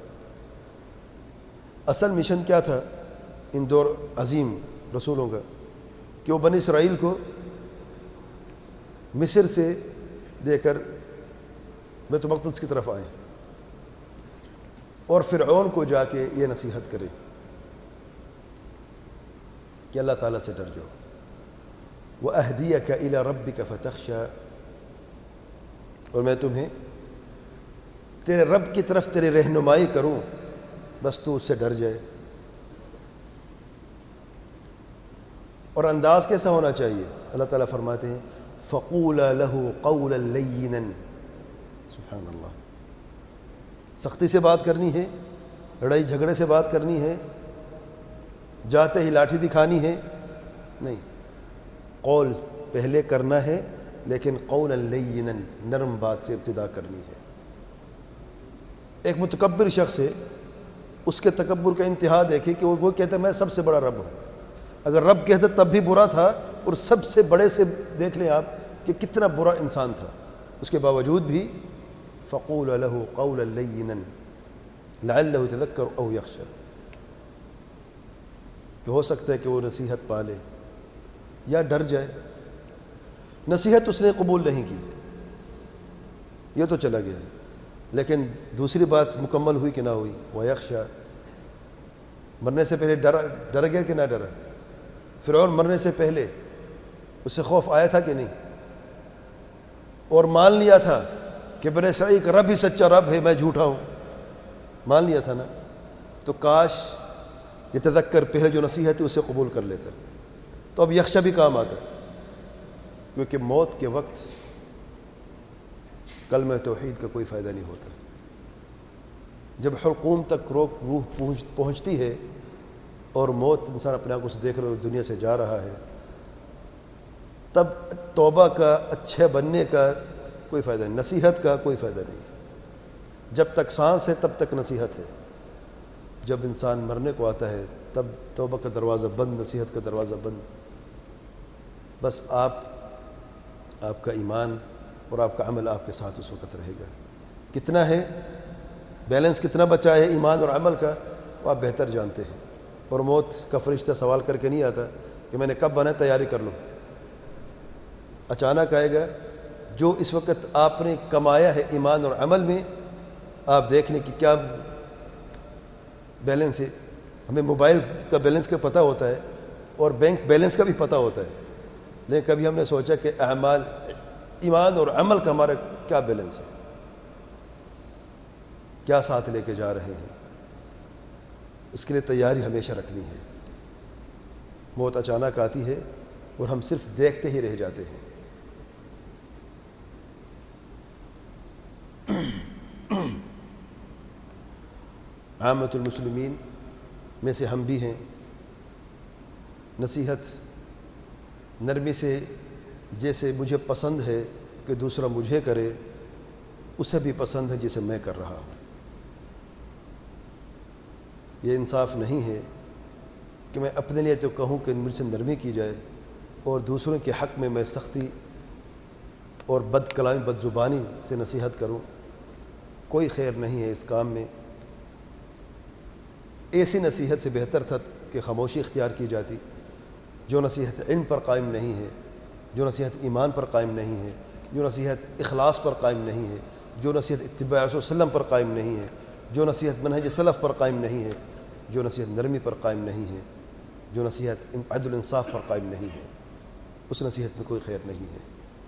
اصل مشن کیا تھا ان دو عظیم رسولوں کا؟ کہ وہ بنی اسرائیل کو مصر سے دے کر بیت المقدس کی طرف آئے اور فرعون کو جا کے یہ نصیحت کرے کہ اللہ تعالیٰ سے ڈر جاؤ، وَأَهْدِيَكَ إِلَى رَبِّكَ فَتَخْشَى، اور میں تمہیں تیرے رب کی طرف تیری رہنمائی کروں، بس تو اس سے ڈر جائے۔ اور انداز کیسا ہونا چاہیے؟ اللہ تعالیٰ فرماتے ہیں فَقُولَا لَهُ قَوْلًا لَيِّنًا، سبحان اللہ۔ سختی سے بات کرنی ہے، لڑائی جھگڑے سے بات کرنی ہے، جاتے ہی لاٹھی دکھانی ہے؟ نہیں، قول پہلے کرنا ہے، لیکن قولا لینا، نرم بات سے ابتدا کرنی ہے۔ ایک متکبر شخص ہے، اس کے تکبر کا انتہا دیکھیں کہ وہ کہتا ہے میں سب سے بڑا رب ہوں۔ اگر رب کہتا تب بھی برا تھا، اور سب سے بڑے سے دیکھ لیں آپ کہ کتنا برا انسان تھا، اس کے باوجود بھی فَقُولَ لَهُ قَوْلًا لَيِّنًا لَعَلَّهُ يَتَذَكَّرُ أَوْ يَخْشَىٰ، کہ ہو سکتا ہے کہ وہ نصیحت پالے یا ڈر جائے۔ نصیحت اس نے قبول نہیں کی، یہ تو چلا گیا، لیکن دوسری بات مکمل ہوئی کہ نہ ہوئی؟ وَيَخْشَىٰ، مرنے سے پہلے ڈر ڈر گیا کہ نہ ڈرا؟ فرعون مرنے سے پہلے اس سے خوف آیا تھا کہ نہیں؟ اور مان لیا تھا کہ بنی اسرائیل کا رب ہی سچا رب ہے، میں جھوٹا ہوں، مان لیا تھا نا؟ تو کاش یہ تذکر پہلے جو نصیحت ہے اسے قبول کر لیتا، تو اب یخشا بھی کام آتا، کیونکہ موت کے وقت کلمہ توحید کا کوئی فائدہ نہیں ہوتا۔ جب حلقوم تک روح روح پہنچتی ہے اور موت انسان اپنے آپ کو دیکھ رہا ہے دنیا سے جا رہا ہے، تب توبہ کا، اچھے بننے کا کوئی فائدہ نہیں، نصیحت کا کوئی فائدہ نہیں۔ جب تک سانس ہے تب تک نصیحت ہے، جب انسان مرنے کو آتا ہے تب توبہ کا دروازہ بند، نصیحت کا دروازہ بند۔ بس آپ آپ کا ایمان اور آپ کا عمل آپ کے ساتھ اس وقت رہے گا۔ کتنا ہے بیلنس، کتنا بچا ہے ایمان اور عمل کا، وہ آپ بہتر جانتے ہیں۔ اور موت کا فرشتہ سوال کر کے نہیں آتا کہ میں نے کب بنا تیاری کر لوں، اچانک آئے گا۔ جو اس وقت آپ نے کمایا ہے ایمان اور عمل میں، آپ دیکھ لیں کہ کیا بیلنس ہے۔ ہمیں موبائل کا بیلنس کا پتہ ہوتا ہے اور بینک بیلنس کا بھی پتہ ہوتا ہے، لیکن کبھی ہم نے سوچا کہ اعمال، ایمان اور عمل کا ہمارا کیا بیلنس ہے، کیا ساتھ لے کے جا رہے ہیں؟ اس کے لیے تیاری ہمیشہ رکھنی ہے۔ موت اچانک آتی ہے اور ہم صرف دیکھتے ہی رہ جاتے ہیں۔ عامت المسلمین میں سے ہم بھی ہیں۔ نصیحت نرمی سے، جیسے مجھے پسند ہے کہ دوسرا مجھے کرے، اسے بھی پسند ہے جسے میں کر رہا ہوں۔ یہ انصاف نہیں ہے کہ میں اپنے لیے تو کہوں کہ مجھ سے نرمی کی جائے اور دوسروں کے حق میں میں سختی اور بد کلامی، بد زبانی سے نصیحت کروں۔ کوئی خیر نہیں ہے اس کام میں۔ ایسی نصیحت سے بہتر تھا کہ خاموشی اختیار کی جاتی۔ جو نصیحت علم پر قائم نہیں ہے، جو نصیحت ایمان پر قائم نہیں ہے، جو نصیحت اخلاص پر قائم نہیں ہے، جو نصیحت اتباع رسول صلی اللہ علیہ وسلم پر قائم نہیں ہے، جو نصیحت منہج سلف پر قائم نہیں ہے، جو نصیحت نرمی پر قائم نہیں ہے، جو نصیحت عدل انصاف پر قائم نہیں ہے، اس نصیحت میں کوئی خیر نہیں ہے۔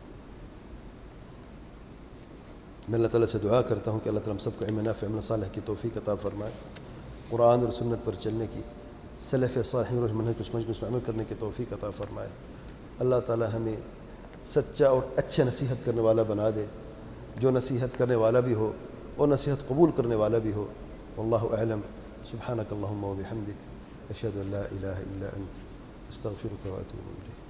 میں اللہ تعالیٰ سے دعا کرتا ہوں کہ اللہ تعالیٰ ہم سب کو علم نافع عمل صالح کی توفیق عطا فرمائے، قرآن اور سنت پر چلنے کی، سلف صالحین اور منہج کو سمجھ میں عمل کرنے کی توفیق عطا فرمائے۔ اللہ تعالیٰ ہمیں سچا اور اچھا نصیحت کرنے والا بنا دے، جو نصیحت کرنے والا بھی ہو اور نصیحت قبول کرنے والا بھی ہو۔ واللہ اعلم، سبحانک اللہم و بحمدک، اشہد ان لا الہ الا انت، استغفرک و اتوب الیک۔